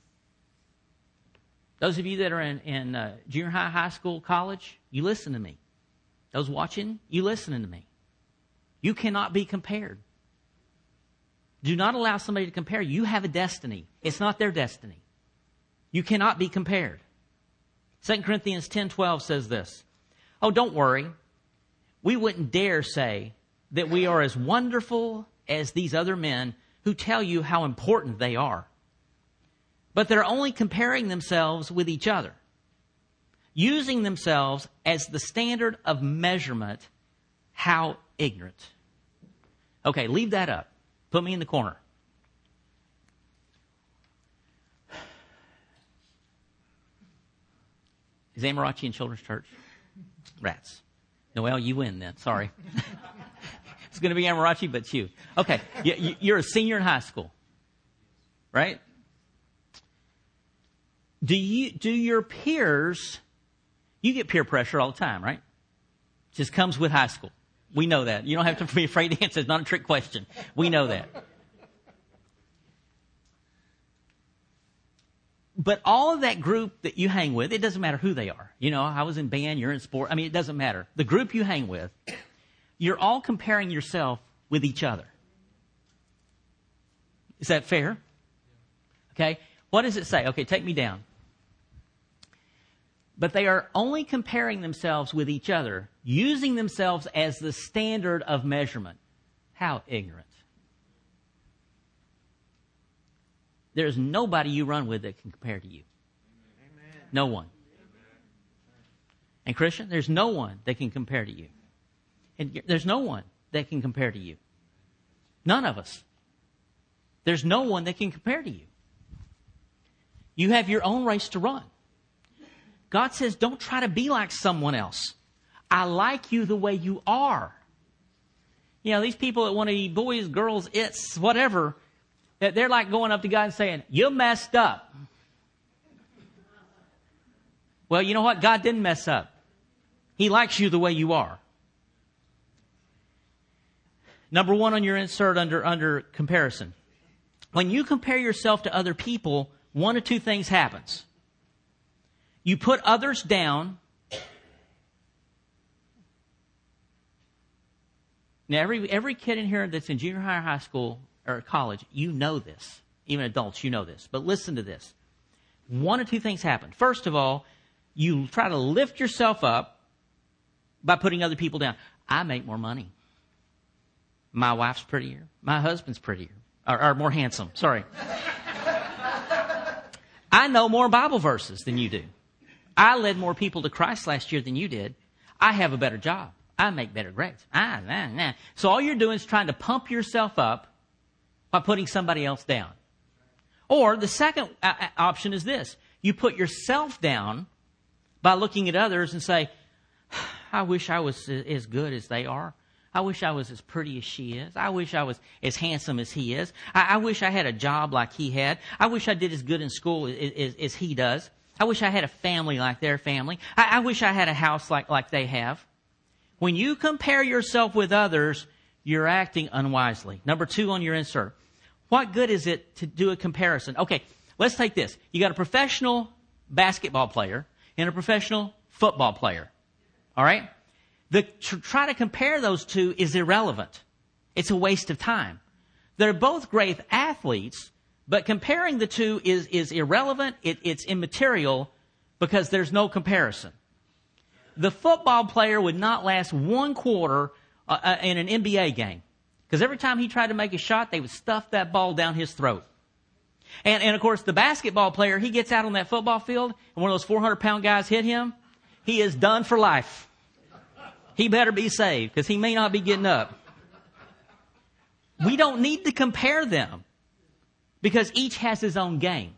Those of you that are in junior high, high school, college, you listen to me. Those watching, you listening to me. You cannot be compared. Do not allow somebody to compare you. You have a destiny. It's not their destiny. You cannot be compared. 2 Corinthians 10:12 says this. Oh, don't worry. We wouldn't dare say that we are as wonderful as these other men who tell you how important they are. But they're only comparing themselves with each other, using themselves as the standard of measurement. How ignorant. Okay, leave that up. Put me in the corner. Is Amarachi in Children's Church? Rats. Noel, you win then. Sorry. It's going to be Amarachi, but it's you. Okay, you're a senior in high school, right? Do your peers, you get peer pressure all the time, right? It just comes with high school. We know that. You don't have to be afraid to answer. It's not a trick question. We know that. But all of that group that you hang with, it doesn't matter who they are. You know, I was in band, you're in sport. I mean, it doesn't matter. The group you hang with, you're all comparing yourself with each other. Is that fair? Okay. What does it say? Okay, take me down. But they are only comparing themselves with each other, using themselves as the standard of measurement. How ignorant. There's nobody you run with that can compare to you. Amen. No one. And Christian, there's no one that can compare to you. And there's no one that can compare to you. None of us. There's no one that can compare to you. You have your own race to run. God says, don't try to be like someone else. I like you the way you are. You know, these people that want to be boys, girls, it's, whatever, they're like going up to God and saying, you messed up. Well, you know what? God didn't mess up. He likes you the way you are. Number 1 on your insert under comparison. When you compare yourself to other people, one of two things happens. You put others down. Now, every kid in here that's in junior high or high school or college, you know this. Even adults, you know this. But listen to this. One of two things happen. First of all, you try to lift yourself up by putting other people down. I make more money. My wife's prettier. My husband's prettier. Or more handsome. Sorry. I know more Bible verses than you do. I led more people to Christ last year than you did. I have a better job. I make better grades. So all you're doing is trying to pump yourself up by putting somebody else down. Or the second option is this. You put yourself down by looking at others and say, I wish I was as good as they are. I wish I was as pretty as she is. I wish I was as handsome as he is. I wish I had a job like he had. I wish I did as good in school as he does. I wish I had a family like their family. I wish I had a house like they have. When you compare yourself with others, you're acting unwisely. Number 2 on your insert. What good is it to do a comparison? Okay, let's take this. You got a professional basketball player and a professional football player. All right? To try to compare those two is irrelevant. It's a waste of time. They're both great athletes, but comparing the two is irrelevant. It's immaterial because there's no comparison. The football player would not last one quarter in an NBA game because every time he tried to make a shot, they would stuff that ball down his throat. And of course, the basketball player, he gets out on that football field, and one of those 400-pound guys hit him, he is done for life. He better be saved because he may not be getting up. We don't need to compare them because each has his own game.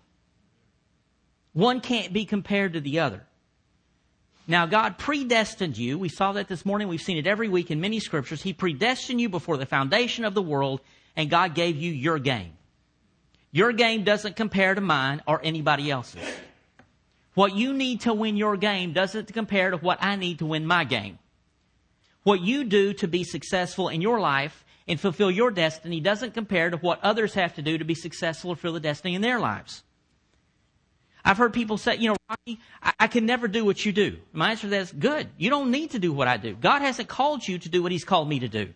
One can't be compared to the other. Now, God predestined you. We saw that this morning. We've seen it every week in many scriptures. He predestined you before the foundation of the world, and God gave you your game. Your game doesn't compare to mine or anybody else's. What you need to win your game doesn't compare to what I need to win my game. What you do to be successful in your life and fulfill your destiny doesn't compare to what others have to do to be successful or fulfill the destiny in their lives. I've heard people say, Rocky, I can never do what you do. My answer to that is, good. You don't need to do what I do. God hasn't called you to do what He's called me to do.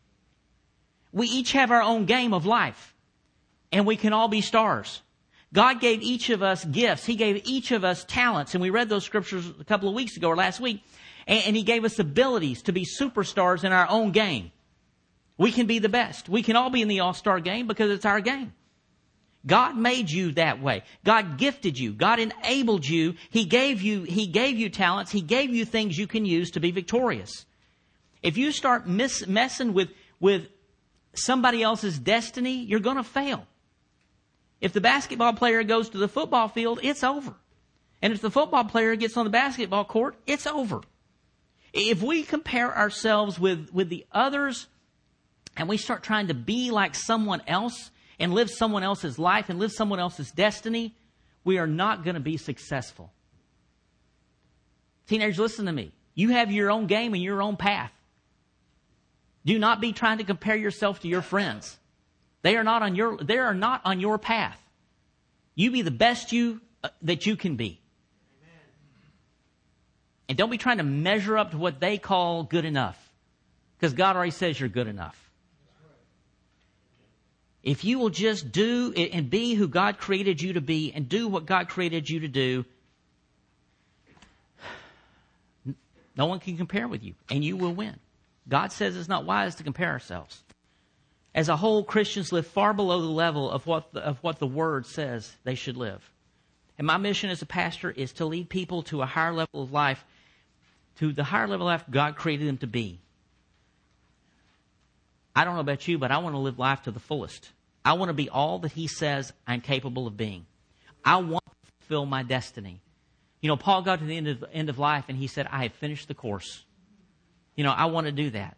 We each have our own game of life, and we can all be stars. God gave each of us gifts. He gave each of us talents, and we read those scriptures a couple of weeks ago or last week, and He gave us abilities to be superstars in our own game. We can be the best. We can all be in the all-star game because it's our game. God made you that way. God gifted you. God enabled you. He gave you talents. He gave you things you can use to be victorious. If you start messing with somebody else's destiny, you're going to fail. If the basketball player goes to the football field, it's over. And if the football player gets on the basketball court, it's over. If we compare ourselves with the others and we start trying to be like someone else and live someone else's life and live someone else's destiny, we are not going to be successful. Teenagers, listen to me. You have your own game and your own path. Do not be trying to compare yourself to your friends. They are not on your path. You be the best that you can be. Amen. And don't be trying to measure up to what they call good enough. Because God already says you're good enough. If you will just do and be who God created you to be and do what God created you to do, no one can compare with you, and you will win. God says it's not wise to compare ourselves. As a whole, Christians live far below the level of what the Word says they should live. And my mission as a pastor is to lead people to a higher level of life, to the higher level of life God created them to be. I don't know about you, but I want to live life to the fullest. I want to be all that He says I'm capable of being. I want to fulfill my destiny. Paul got to the end of life and he said, I have finished the course. I want to do that.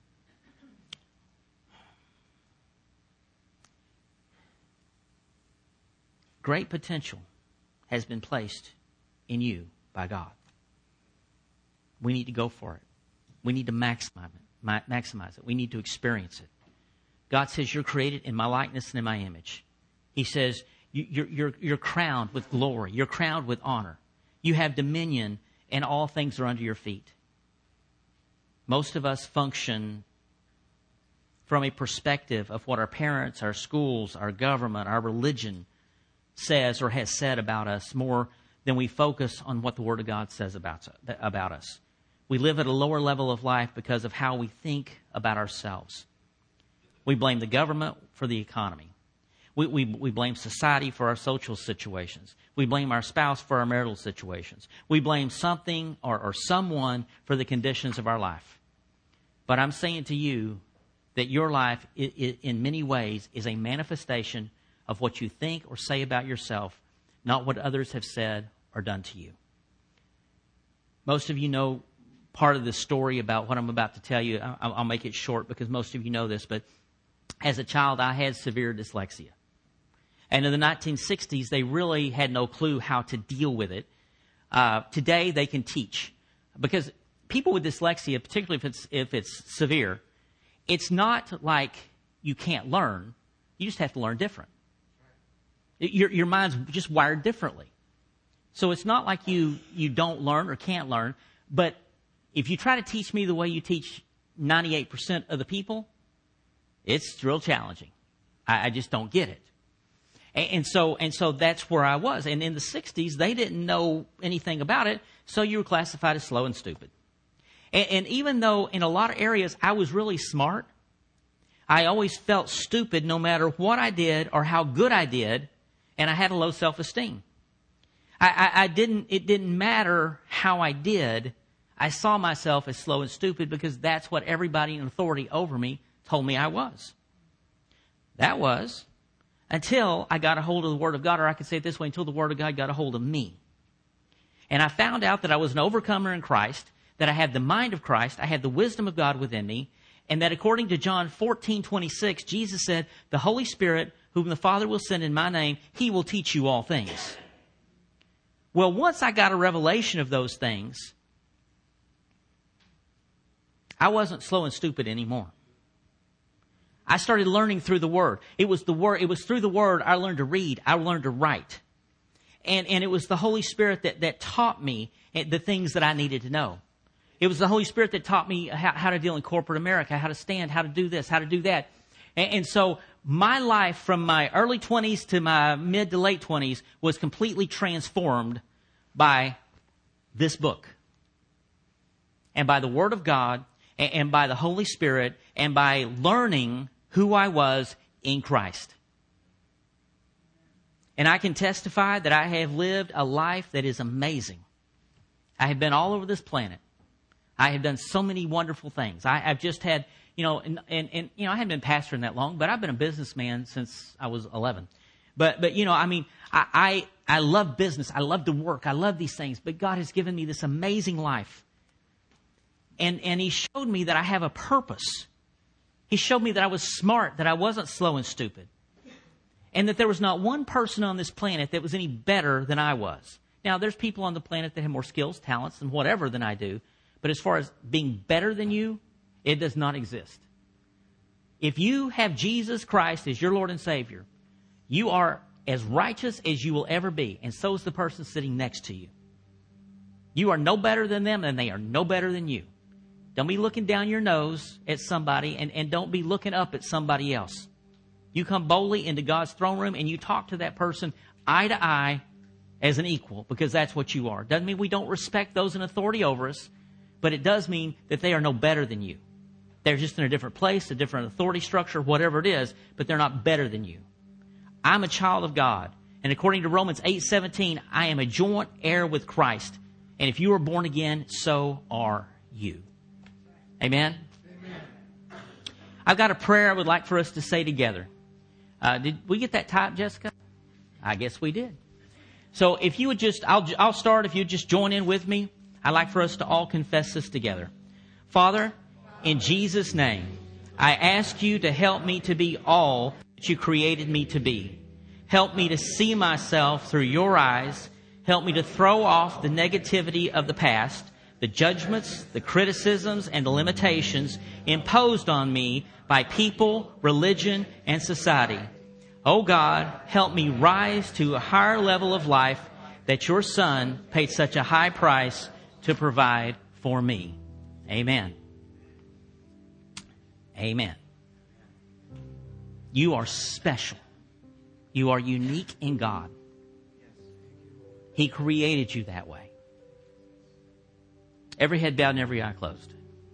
Great potential has been placed in you by God. We need to go for it. We need to maximize it. We need to experience it. God says you're created in my likeness and in my image. He says you're crowned with glory. You're crowned with honor. You have dominion and all things are under your feet. Most of us function from a perspective of what our parents, our schools, our government, our religion says or has said about us more than we focus on what the Word of God says about us. We live at a lower level of life because of how we think about ourselves. We blame the government for the economy. We blame society for our social situations. We blame our spouse for our marital situations. We blame something or someone for the conditions of our life. But I'm saying to you that your life, in many ways, is a manifestation of what you think or say about yourself, not what others have said or done to you. Most of you know part of the story about what I'm about to tell you. I'll make it short because most of you know this, but as a child, I had severe dyslexia. And in the 1960s, they really had no clue how to deal with it. Today, they can teach. Because people with dyslexia, particularly if it's severe, it's not like you can't learn. You just have to learn different. Your mind's just wired differently. So it's not like you don't learn or can't learn, but if you try to teach me the way you teach 98% of the people, it's real challenging. I just don't get it. And so that's where I was. And in the 60s, they didn't know anything about it, so you were classified as slow and stupid. And even though in a lot of areas I was really smart, I always felt stupid no matter what I did or how good I did, and I had a low self-esteem. It didn't matter how I did. I saw myself as slow and stupid because that's what everybody in authority over me told me I was. That was until I got a hold of the Word of God, or I could say it this way, until the Word of God got a hold of me. And I found out that I was an overcomer in Christ, that I had the mind of Christ, I had the wisdom of God within me, and that according to John 14:26, Jesus said, the Holy Spirit, whom the Father will send in my name, He will teach you all things. Well, once I got a revelation of those things, I wasn't slow and stupid anymore. I started learning through the Word. It was through the Word I learned to read, I learned to write. And it was the Holy Spirit that taught me the things that I needed to know. It was the Holy Spirit that taught me how to deal in corporate America, how to stand, how to do this, how to do that. And so my life from my early 20s to my mid to late 20s was completely transformed by this book. And by the Word of God, and by the Holy Spirit, and by learning who I was in Christ. And I can testify that I have lived a life that is amazing. I have been all over this planet. I have done so many wonderful things. I've just had, and I haven't been pastoring that long, but I've been a businessman since I was 11. But I love business. I love to work. I love these things. But God has given me this amazing life. And He showed me that I have a purpose. He showed me that I was smart, that I wasn't slow and stupid. And that there was not one person on this planet that was any better than I was. Now, there's people on the planet that have more skills, talents, and whatever than I do. But as far as being better than you, it does not exist. If you have Jesus Christ as your Lord and Savior, you are as righteous as you will ever be. And so is the person sitting next to you. You are no better than them, and they are no better than you. Don't be looking down your nose at somebody, and don't be looking up at somebody else. You come boldly into God's throne room, and you talk to that person eye to eye as an equal, because that's what you are. Doesn't mean we don't respect those in authority over us, but it does mean that they are no better than you. They're just in a different place, a different authority structure, whatever it is, but they're not better than you. I'm a child of God, and according to Romans 8:17, I am a joint heir with Christ. And if you are born again, so are you. Amen? Amen. I've got a prayer I would like for us to say together. Did we get that typed, Jessica? I guess we did. So if you would just, I'll start. If you just join in with me, I'd like for us to all confess this together. Father, in Jesus' name, I ask you to help me to be all that you created me to be. Help me to see myself through your eyes. Help me to throw off the negativity of the past, the judgments, the criticisms, and the limitations imposed on me by people, religion, and society. Oh God, help me rise to a higher level of life that your Son paid such a high price to provide for me. Amen. Amen. You are special. You are unique in God. He created you that way. Every head bowed and every eye closed.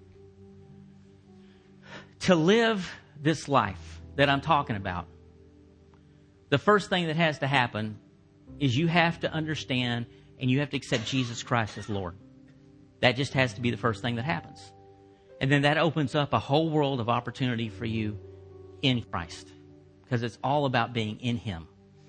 To live this life that I'm talking about, the first thing that has to happen is you have to understand and you have to accept Jesus Christ as Lord. That just has to be the first thing that happens. And then that opens up a whole world of opportunity for you in Christ, because it's all about being in Him.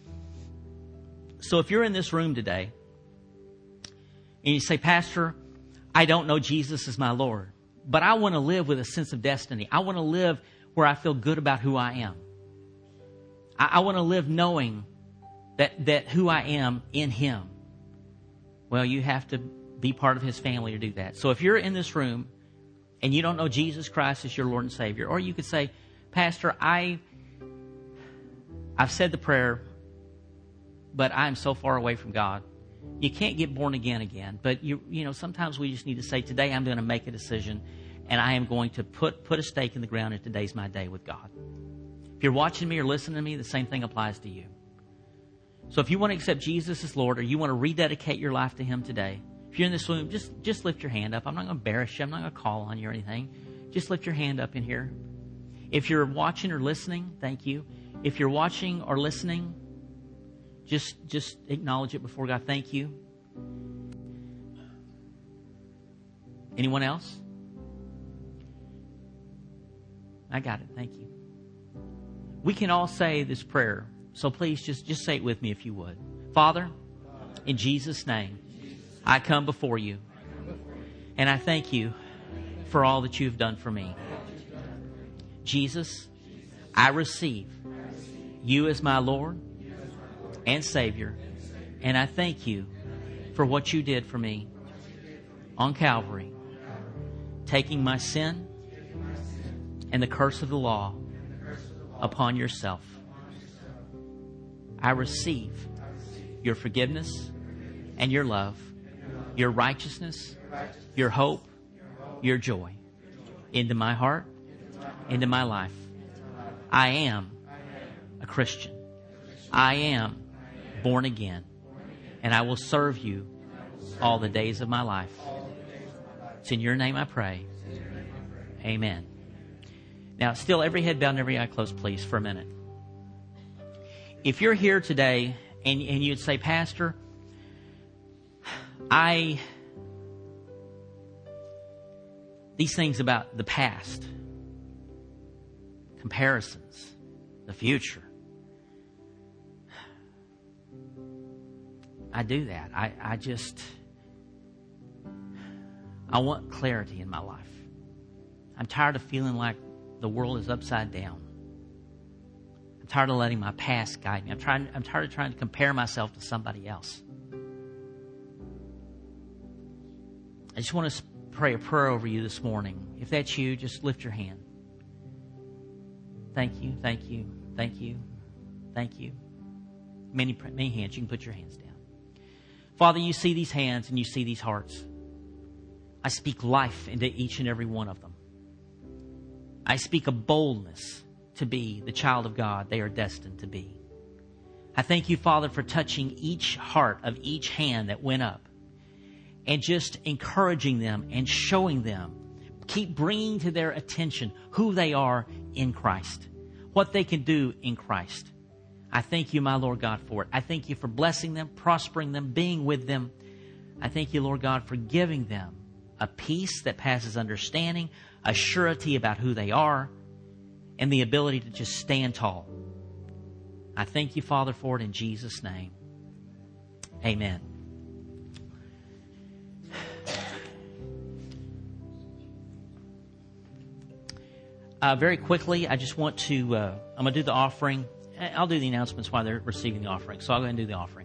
So if you're in this room today and you say, Pastor, I don't know Jesus as my Lord, but I want to live with a sense of destiny. I want to live where I feel good about who I am. I want to live knowing that who I am in Him. Well, you have to be part of His family to do that. So if you're in this room and you don't know Jesus Christ as your Lord and Savior, or you could say, Pastor, I've said the prayer, but I'm so far away from God. You can't get born again, but you know, sometimes we just need to say, today I'm going to make a decision, and I am going to put a stake in the ground, and today's my day with God. If you're watching me or listening to me, the same thing applies to you. So if you want to accept Jesus as Lord, or you want to rededicate your life to Him today, if you're in this room, just lift your hand up. I'm not going to embarrass you. I'm not going to call on you or anything. Just lift your hand up in here. If you're watching or listening, thank you. If you're watching or listening, just acknowledge it before God. Thank you. Anyone else? I got it. Thank you. We can all say this prayer, so please just say it with me if you would. Father, in Jesus' name, I come before you, and I thank you for all that you've done for me. Jesus, I receive you as my Lord and Savior, and I thank you for what you did for me on Calvary, taking my sin and the curse of the law upon yourself. I receive your forgiveness and your love, your righteousness, your hope, your joy into my heart, into my life. I am a Christian. I am born again, and I will serve you all the days of my life. It's in your name I pray. Amen. Now, still every head bowed and every eye closed, please, for a minute. If you're here today and you'd say, Pastor, these things about the past, comparisons, the future, I do that. I want clarity in my life. I'm tired of feeling like the world is upside down. I'm tired of letting my past guide me. I'm tired of trying to compare myself to somebody else. I just want to pray a prayer over you this morning. If that's you, just lift your hand. Thank you, thank you, thank you, thank you. Many hands. You can put your hands down. Father, you see these hands and you see these hearts. I speak life into each and every one of them. I speak a boldness to be the child of God they are destined to be. I thank you, Father, for touching each heart of each hand that went up and just encouraging them and showing them, keep bringing to their attention who they are in Christ, what they can do in Christ. I thank you, my Lord God, for it. I thank you for blessing them, prospering them, being with them. I thank you, Lord God, for giving them a peace that passes understanding, a surety about who they are, and the ability to just stand tall. I thank you, Father, for it in Jesus' name. Amen. Very quickly, I just want to, I'm going to do the offering. I'll do the announcements while they're receiving the offering. So I'll go ahead and do the offering.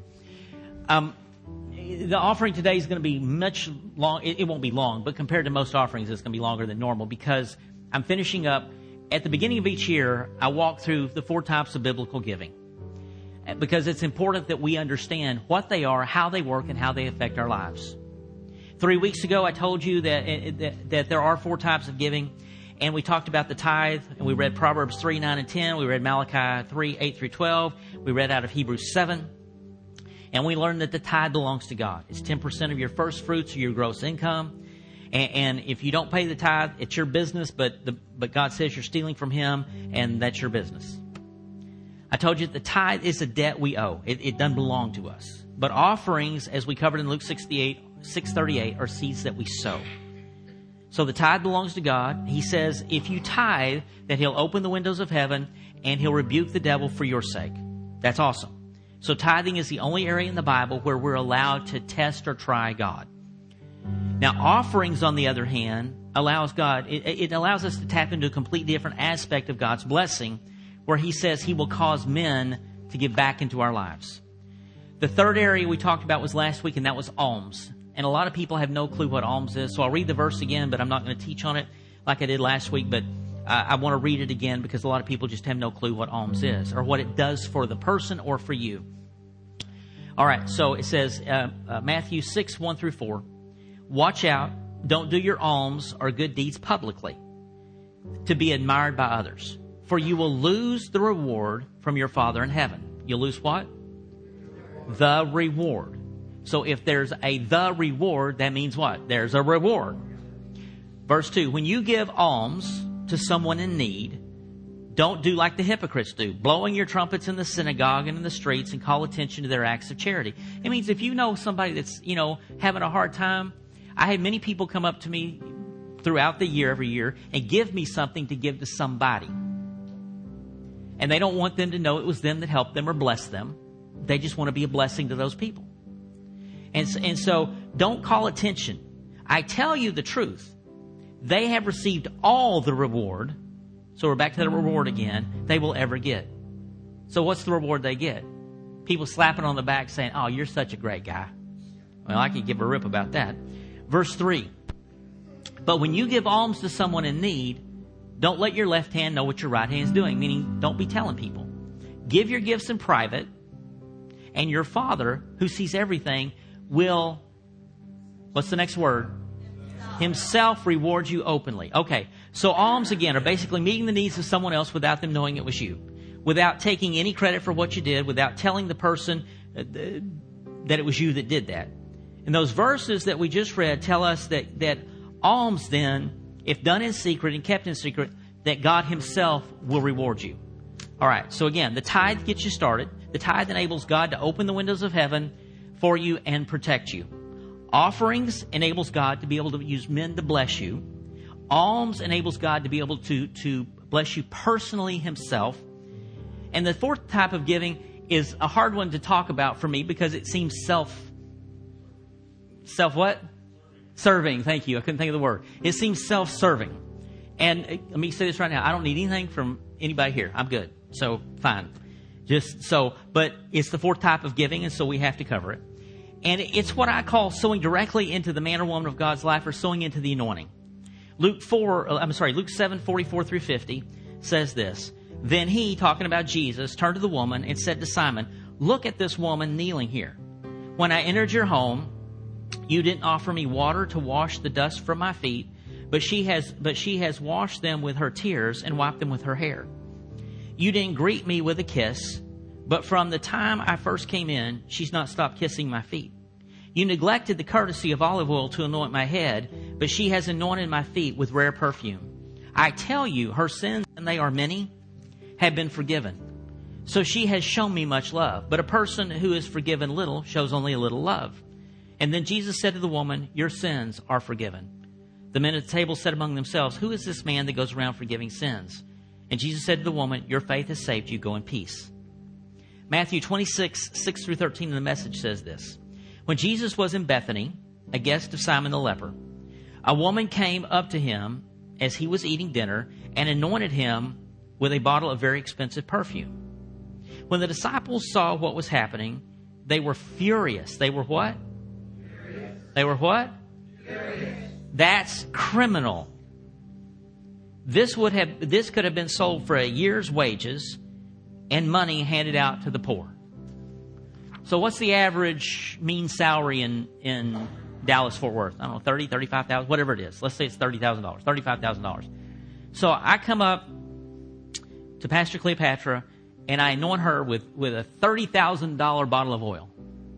The offering today is going to be much long. It won't be long, but compared to most offerings, it's going to be longer than normal because I'm finishing up. At the beginning of each year, I walk through the 4 types of biblical giving because it's important that we understand what they are, how they work, and how they affect our lives. 3 weeks ago, I told you that there are 4 types of giving, and we talked about the tithe, and we read Proverbs 3, 9, and 10. We read Malachi 3, 8 through 12. We read out of Hebrews 7. And we learned that the tithe belongs to God. It's 10% of your first fruits or your gross income. And if you don't pay the tithe, it's your business, but God says you're stealing from Him, and that's your business. I told you that the tithe is a debt we owe. It doesn't belong to us. But offerings, as we covered in Luke 6:38, are seeds that we sow. So the tithe belongs to God. He says if you tithe, that He'll open the windows of heaven and He'll rebuke the devil for your sake. That's awesome. So tithing is the only area in the Bible where we're allowed to test or try God. Now, offerings, on the other hand, allows God, it allows us to tap into a completely different aspect of God's blessing, where He says He will cause men to give back into our lives. The third area we talked about was last week, and that was alms. And a lot of people have no clue what alms is, so I'll read the verse again, but I'm not going to teach on it like I did last week, but I want to read it again because a lot of people just have no clue what alms is or what it does for the person or for you. All right, so it says, Matthew 6, 1 through 4. Watch out, don't do your alms or good deeds publicly, to be admired by others. For you will lose the reward from your Father in heaven. You'll lose what? The reward. So if there's the reward, that means what? There's a reward. Verse 2, when you give alms to someone in need, don't do like the hypocrites do, blowing your trumpets in the synagogue and in the streets and call attention to their acts of charity. It means if you know somebody that's, having a hard time, I had many people come up to me throughout the year, every year, and give me something to give to somebody. And they don't want them to know it was them that helped them or blessed them. They just want to be a blessing to those people. And so don't call attention. I tell you the truth. They have received all the reward. So we're back to the reward again. They will ever get. So what's the reward they get? People slapping on the back saying, oh, you're such a great guy. Well, I could give a rip about that. Verse 3. But when you give alms to someone in need, don't let your left hand know what your right hand is doing. Meaning, don't be telling people. Give your gifts in private, and your Father, who sees everything, will, what's the next word? Himself reward you openly. Okay, so alms again are basically meeting the needs of someone else without them knowing it was you. Without taking any credit for what you did, without telling the person that it was you that did that. And those verses that we just read tell us that alms then, if done in secret and kept in secret, that God Himself will reward you. All right, so again, the tithe gets you started. The tithe enables God to open the windows of heaven for you and protect you. Offerings enables God to be able to use men to bless you. Alms enables God to be able to bless you personally Himself. And the fourth type of giving is a hard one to talk about for me because it seems self what? Serving. Thank you. I couldn't think of the word. It seems self-serving. And let me say this right now. I don't need anything from anybody here. I'm good. So, fine. But it's the fourth type of giving, and so we have to cover it. And it's what I call sowing directly into the man or woman of God's life or sowing into the anointing. Luke 7, 44 through 50 says this. Then he, talking about Jesus, turned to the woman and said to Simon, look at this woman kneeling here. When I entered your home, you didn't offer me water to wash the dust from my feet, but she has washed them with her tears and wiped them with her hair. You didn't greet me with a kiss, but from the time I first came in, she's not stopped kissing my feet. You neglected the courtesy of olive oil to anoint my head, but she has anointed my feet with rare perfume. I tell you, her sins, and they are many, have been forgiven. So she has shown me much love. But a person who is forgiven little shows only a little love. And then Jesus said to the woman, your sins are forgiven. The men at the table said among themselves, who is this man that goes around forgiving sins? And Jesus said to the woman, your faith has saved you. Go in peace. Matthew 26, 6 through 13 in the Message says this. When Jesus was in Bethany, a guest of Simon the leper, a woman came up to him as he was eating dinner and anointed him with a bottle of very expensive perfume. When the disciples saw what was happening, they were furious. They were what? Furious. They were what? Furious. That's criminal. This could have been sold for a year's wages and money handed out to the poor. So what's the average mean salary in Dallas-Fort Worth? I don't know, 30, 35,000, whatever it is. Let's say it's $30,000, $35,000. So I come up to Pastor Cleopatra and I anoint her with a $30,000 bottle of oil.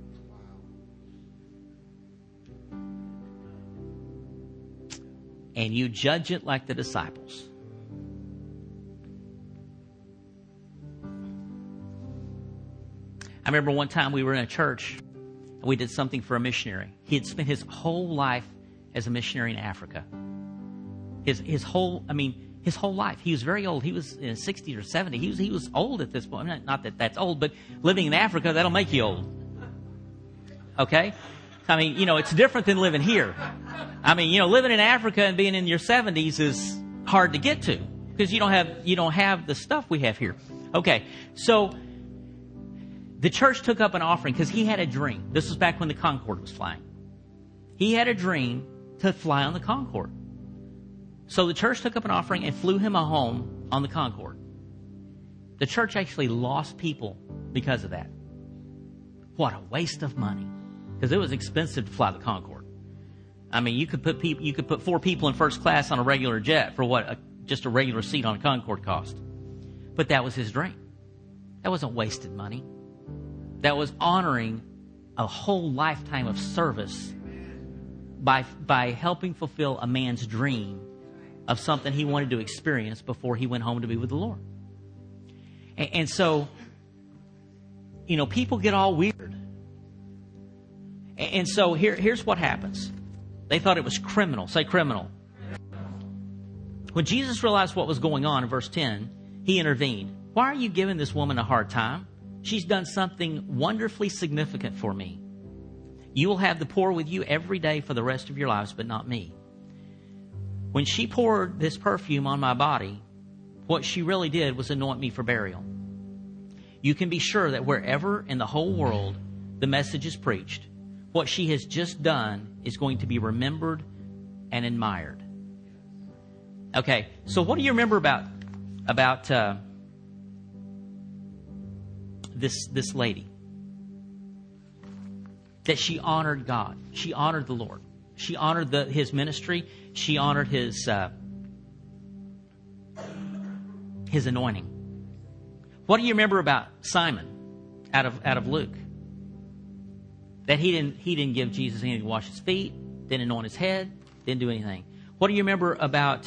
And you judge it like the disciples. I remember one time we were in a church and we did something for a missionary. He had spent his whole life as a missionary in Africa. His whole life. He was very old. He was in his 60s or 70s. He was old at this point. Not that that's old, but living in Africa, that'll make you old. Okay? I mean, it's different than living here. I mean, living in Africa and being in your 70s is hard to get to because you don't have the stuff we have here. Okay, so the church took up an offering because he had a dream. This was back when the Concorde was flying. He had a dream to fly on the Concorde. So the church took up an offering and flew him home on the Concorde. The church actually lost people because of that. What a waste of money. Because it was expensive to fly the Concorde. I mean, you could put 4 people in first class on a regular jet for what just a regular seat on a Concorde cost. But that was his dream. That wasn't wasted money. That was honoring a whole lifetime of service by helping fulfill a man's dream of something he wanted to experience before he went home to be with the Lord. And so, people get all weird. And so here's what happens. They thought it was criminal. Say criminal. When Jesus realized what was going on in verse 10, he intervened. Why are you giving this woman a hard time? She's done something wonderfully significant for me. You will have the poor with you every day for the rest of your lives, but not me. When she poured this perfume on my body, what she really did was anoint me for burial. You can be sure that wherever in the whole world the message is preached, what she has just done is going to be remembered and admired. Okay, so what do you remember about this lady? That she honored God. She honored the Lord. She honored his ministry. She honored his anointing. What do you remember about Simon out of Luke? That he didn't give Jesus anything to wash his feet, didn't anoint his head, didn't do anything. What do you remember about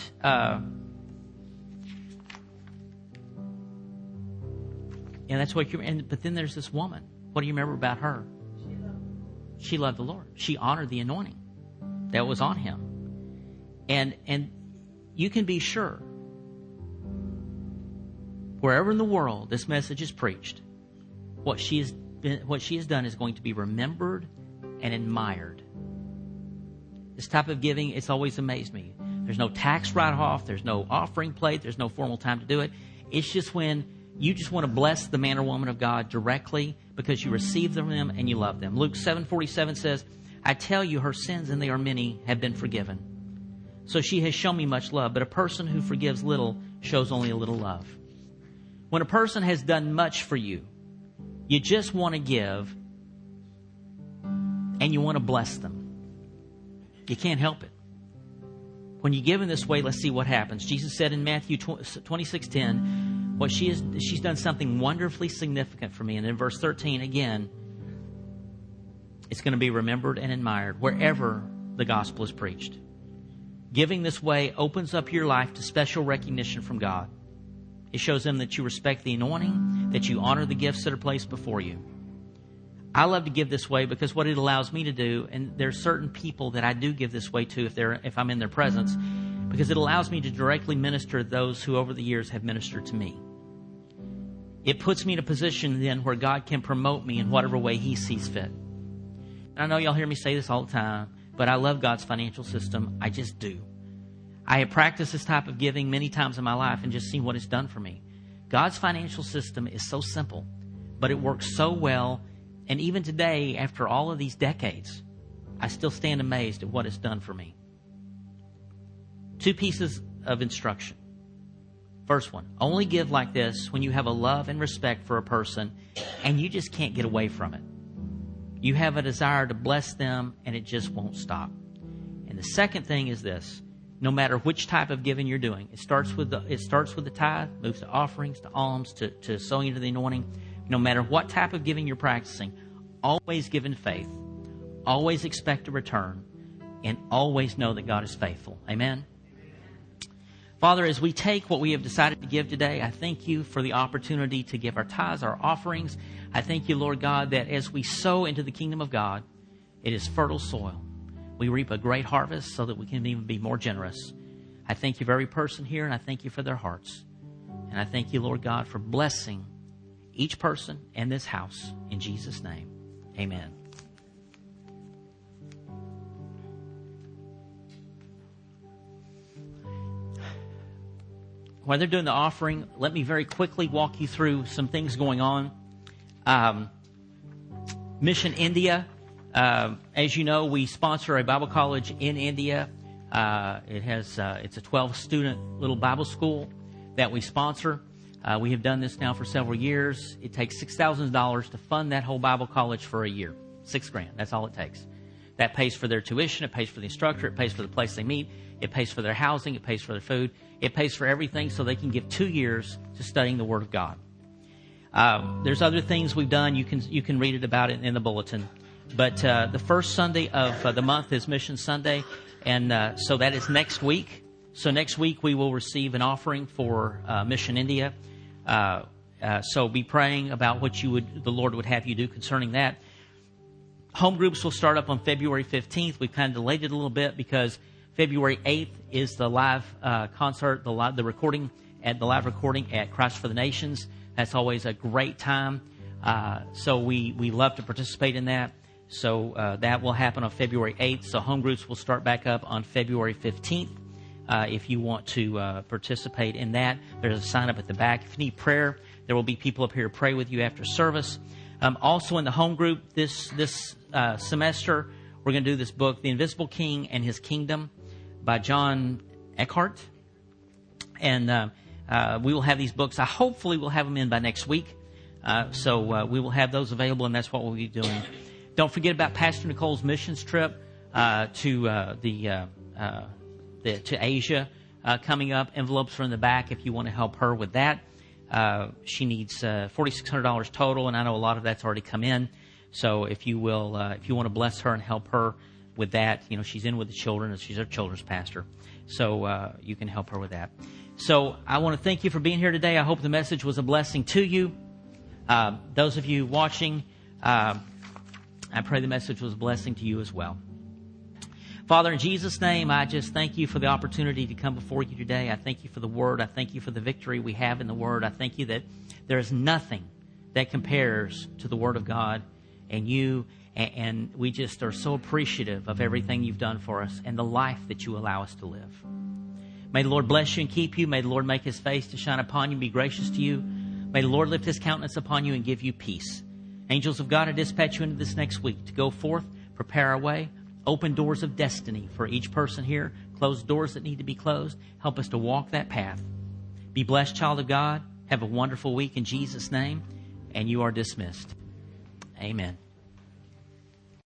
that's what but then there's this woman. What do you remember about her? She loved the Lord. She honored the anointing that was on him. And you can be sure, wherever in the world this message is preached, what she has done is going to be remembered and admired. This type of giving, it's always amazed me. There's no tax write-off. There's no offering plate. There's no formal time to do it. It's just when you just want to bless the man or woman of God directly because you receive from them and you love them. Luke 7:47 says, I tell you, her sins, and they are many, have been forgiven. So she has shown me much love, but a person who forgives little shows only a little love. When a person has done much for you, you just want to give and you want to bless them. You can't help it. When you give in this way, let's see what happens. Jesus said in Matthew 26:10, she's done something wonderfully significant for me. And in verse 13, again, it's going to be remembered and admired wherever the gospel is preached. Giving this way opens up your life to special recognition from God. It shows them that you respect the anointing, that you honor the gifts that are placed before you. I love to give this way because what it allows me to do, and there's certain people that I do give this way to if I'm in their presence, because it allows me to directly minister to those who over the years have ministered to me. It puts me in a position then where God can promote me in whatever way He sees fit. And I know y'all hear me say this all the time, but I love God's financial system. I just do. I have practiced this type of giving many times in my life and just seen what it's done for me. God's financial system is so simple, but it works so well. And even today, after all of these decades, I still stand amazed at what it's done for me. 2 pieces of instruction. First one, only give like this when you have a love and respect for a person and you just can't get away from it. You have a desire to bless them and it just won't stop. And the second thing is this. No matter which type of giving you're doing, it starts with the tithe, moves to offerings, to alms, to sowing into the anointing. No matter what type of giving you're practicing, always give in faith, always expect a return, and always know that God is faithful. Amen? Father, as we take what we have decided to give today, I thank you for the opportunity to give our tithes, our offerings. I thank you, Lord God, that as we sow into the kingdom of God, it is fertile soil. We reap a great harvest so that we can even be more generous. I thank you for every person here, and I thank you for their hearts. And I thank you, Lord God, for blessing each person and this house. In Jesus' name, amen. While they're doing the offering, let me very quickly walk you through some things going on. Mission India. As you know, we sponsor a Bible college in India. It's a 12-student little Bible school that we sponsor. We have done this now for several years. It takes $6,000 to fund that whole Bible college for a year. $6,000. That's all it takes. That pays for their tuition. It pays for the instructor. It pays for the place they meet. It pays for their housing. It pays for their food. It pays for everything so they can give 2 years to studying the Word of God. There's other things we've done. You can read it about it in the bulletin. But the first Sunday of the month is Mission Sunday, and so that is next week. So next week we will receive an offering for Mission India. So be praying about what the Lord would have you do concerning that. Home groups will start up on February 15th. We've kind of delayed it a little bit because February 8th is the live concert, the live recording at Christ for the Nations. That's always a great time. So we love to participate in that. So that will happen on February 8th. So home groups will start back up on February 15th. If you want to participate in that, there's a sign up at the back. If you need prayer, there will be people up here to pray with you after service. Also in the home group this semester, we're going to do this book, The Invisible King and His Kingdom by John Eckhart. And we will have these books. I hopefully will have them in by next week. So we will have those available, and that's what we'll be doing. Don't forget about Pastor Nicole's missions trip to Asia coming up. Envelopes are in the back if you want to help her with that. She needs $4,600 total, and I know a lot of that's already come in. So if you will, if you want to bless her and help her with that, she's in with the children, and she's our children's pastor. So you can help her with that. So I want to thank you for being here today. I hope the message was a blessing to you. Those of you watching, I pray the message was a blessing to you as well. Father, in Jesus' name, I just thank you for the opportunity to come before you today. I thank you for the Word. I thank you for the victory we have in the Word. I thank you that there is nothing that compares to the Word of God and you. And we just are so appreciative of everything you've done for us and the life that you allow us to live. May the Lord bless you and keep you. May the Lord make His face to shine upon you and be gracious to you. May the Lord lift His countenance upon you and give you peace. Angels of God, I dispatch you into this next week to go forth, prepare our way, open doors of destiny for each person here, close doors that need to be closed. Help us to walk that path. Be blessed, child of God. Have a wonderful week in Jesus' name, and you are dismissed. Amen.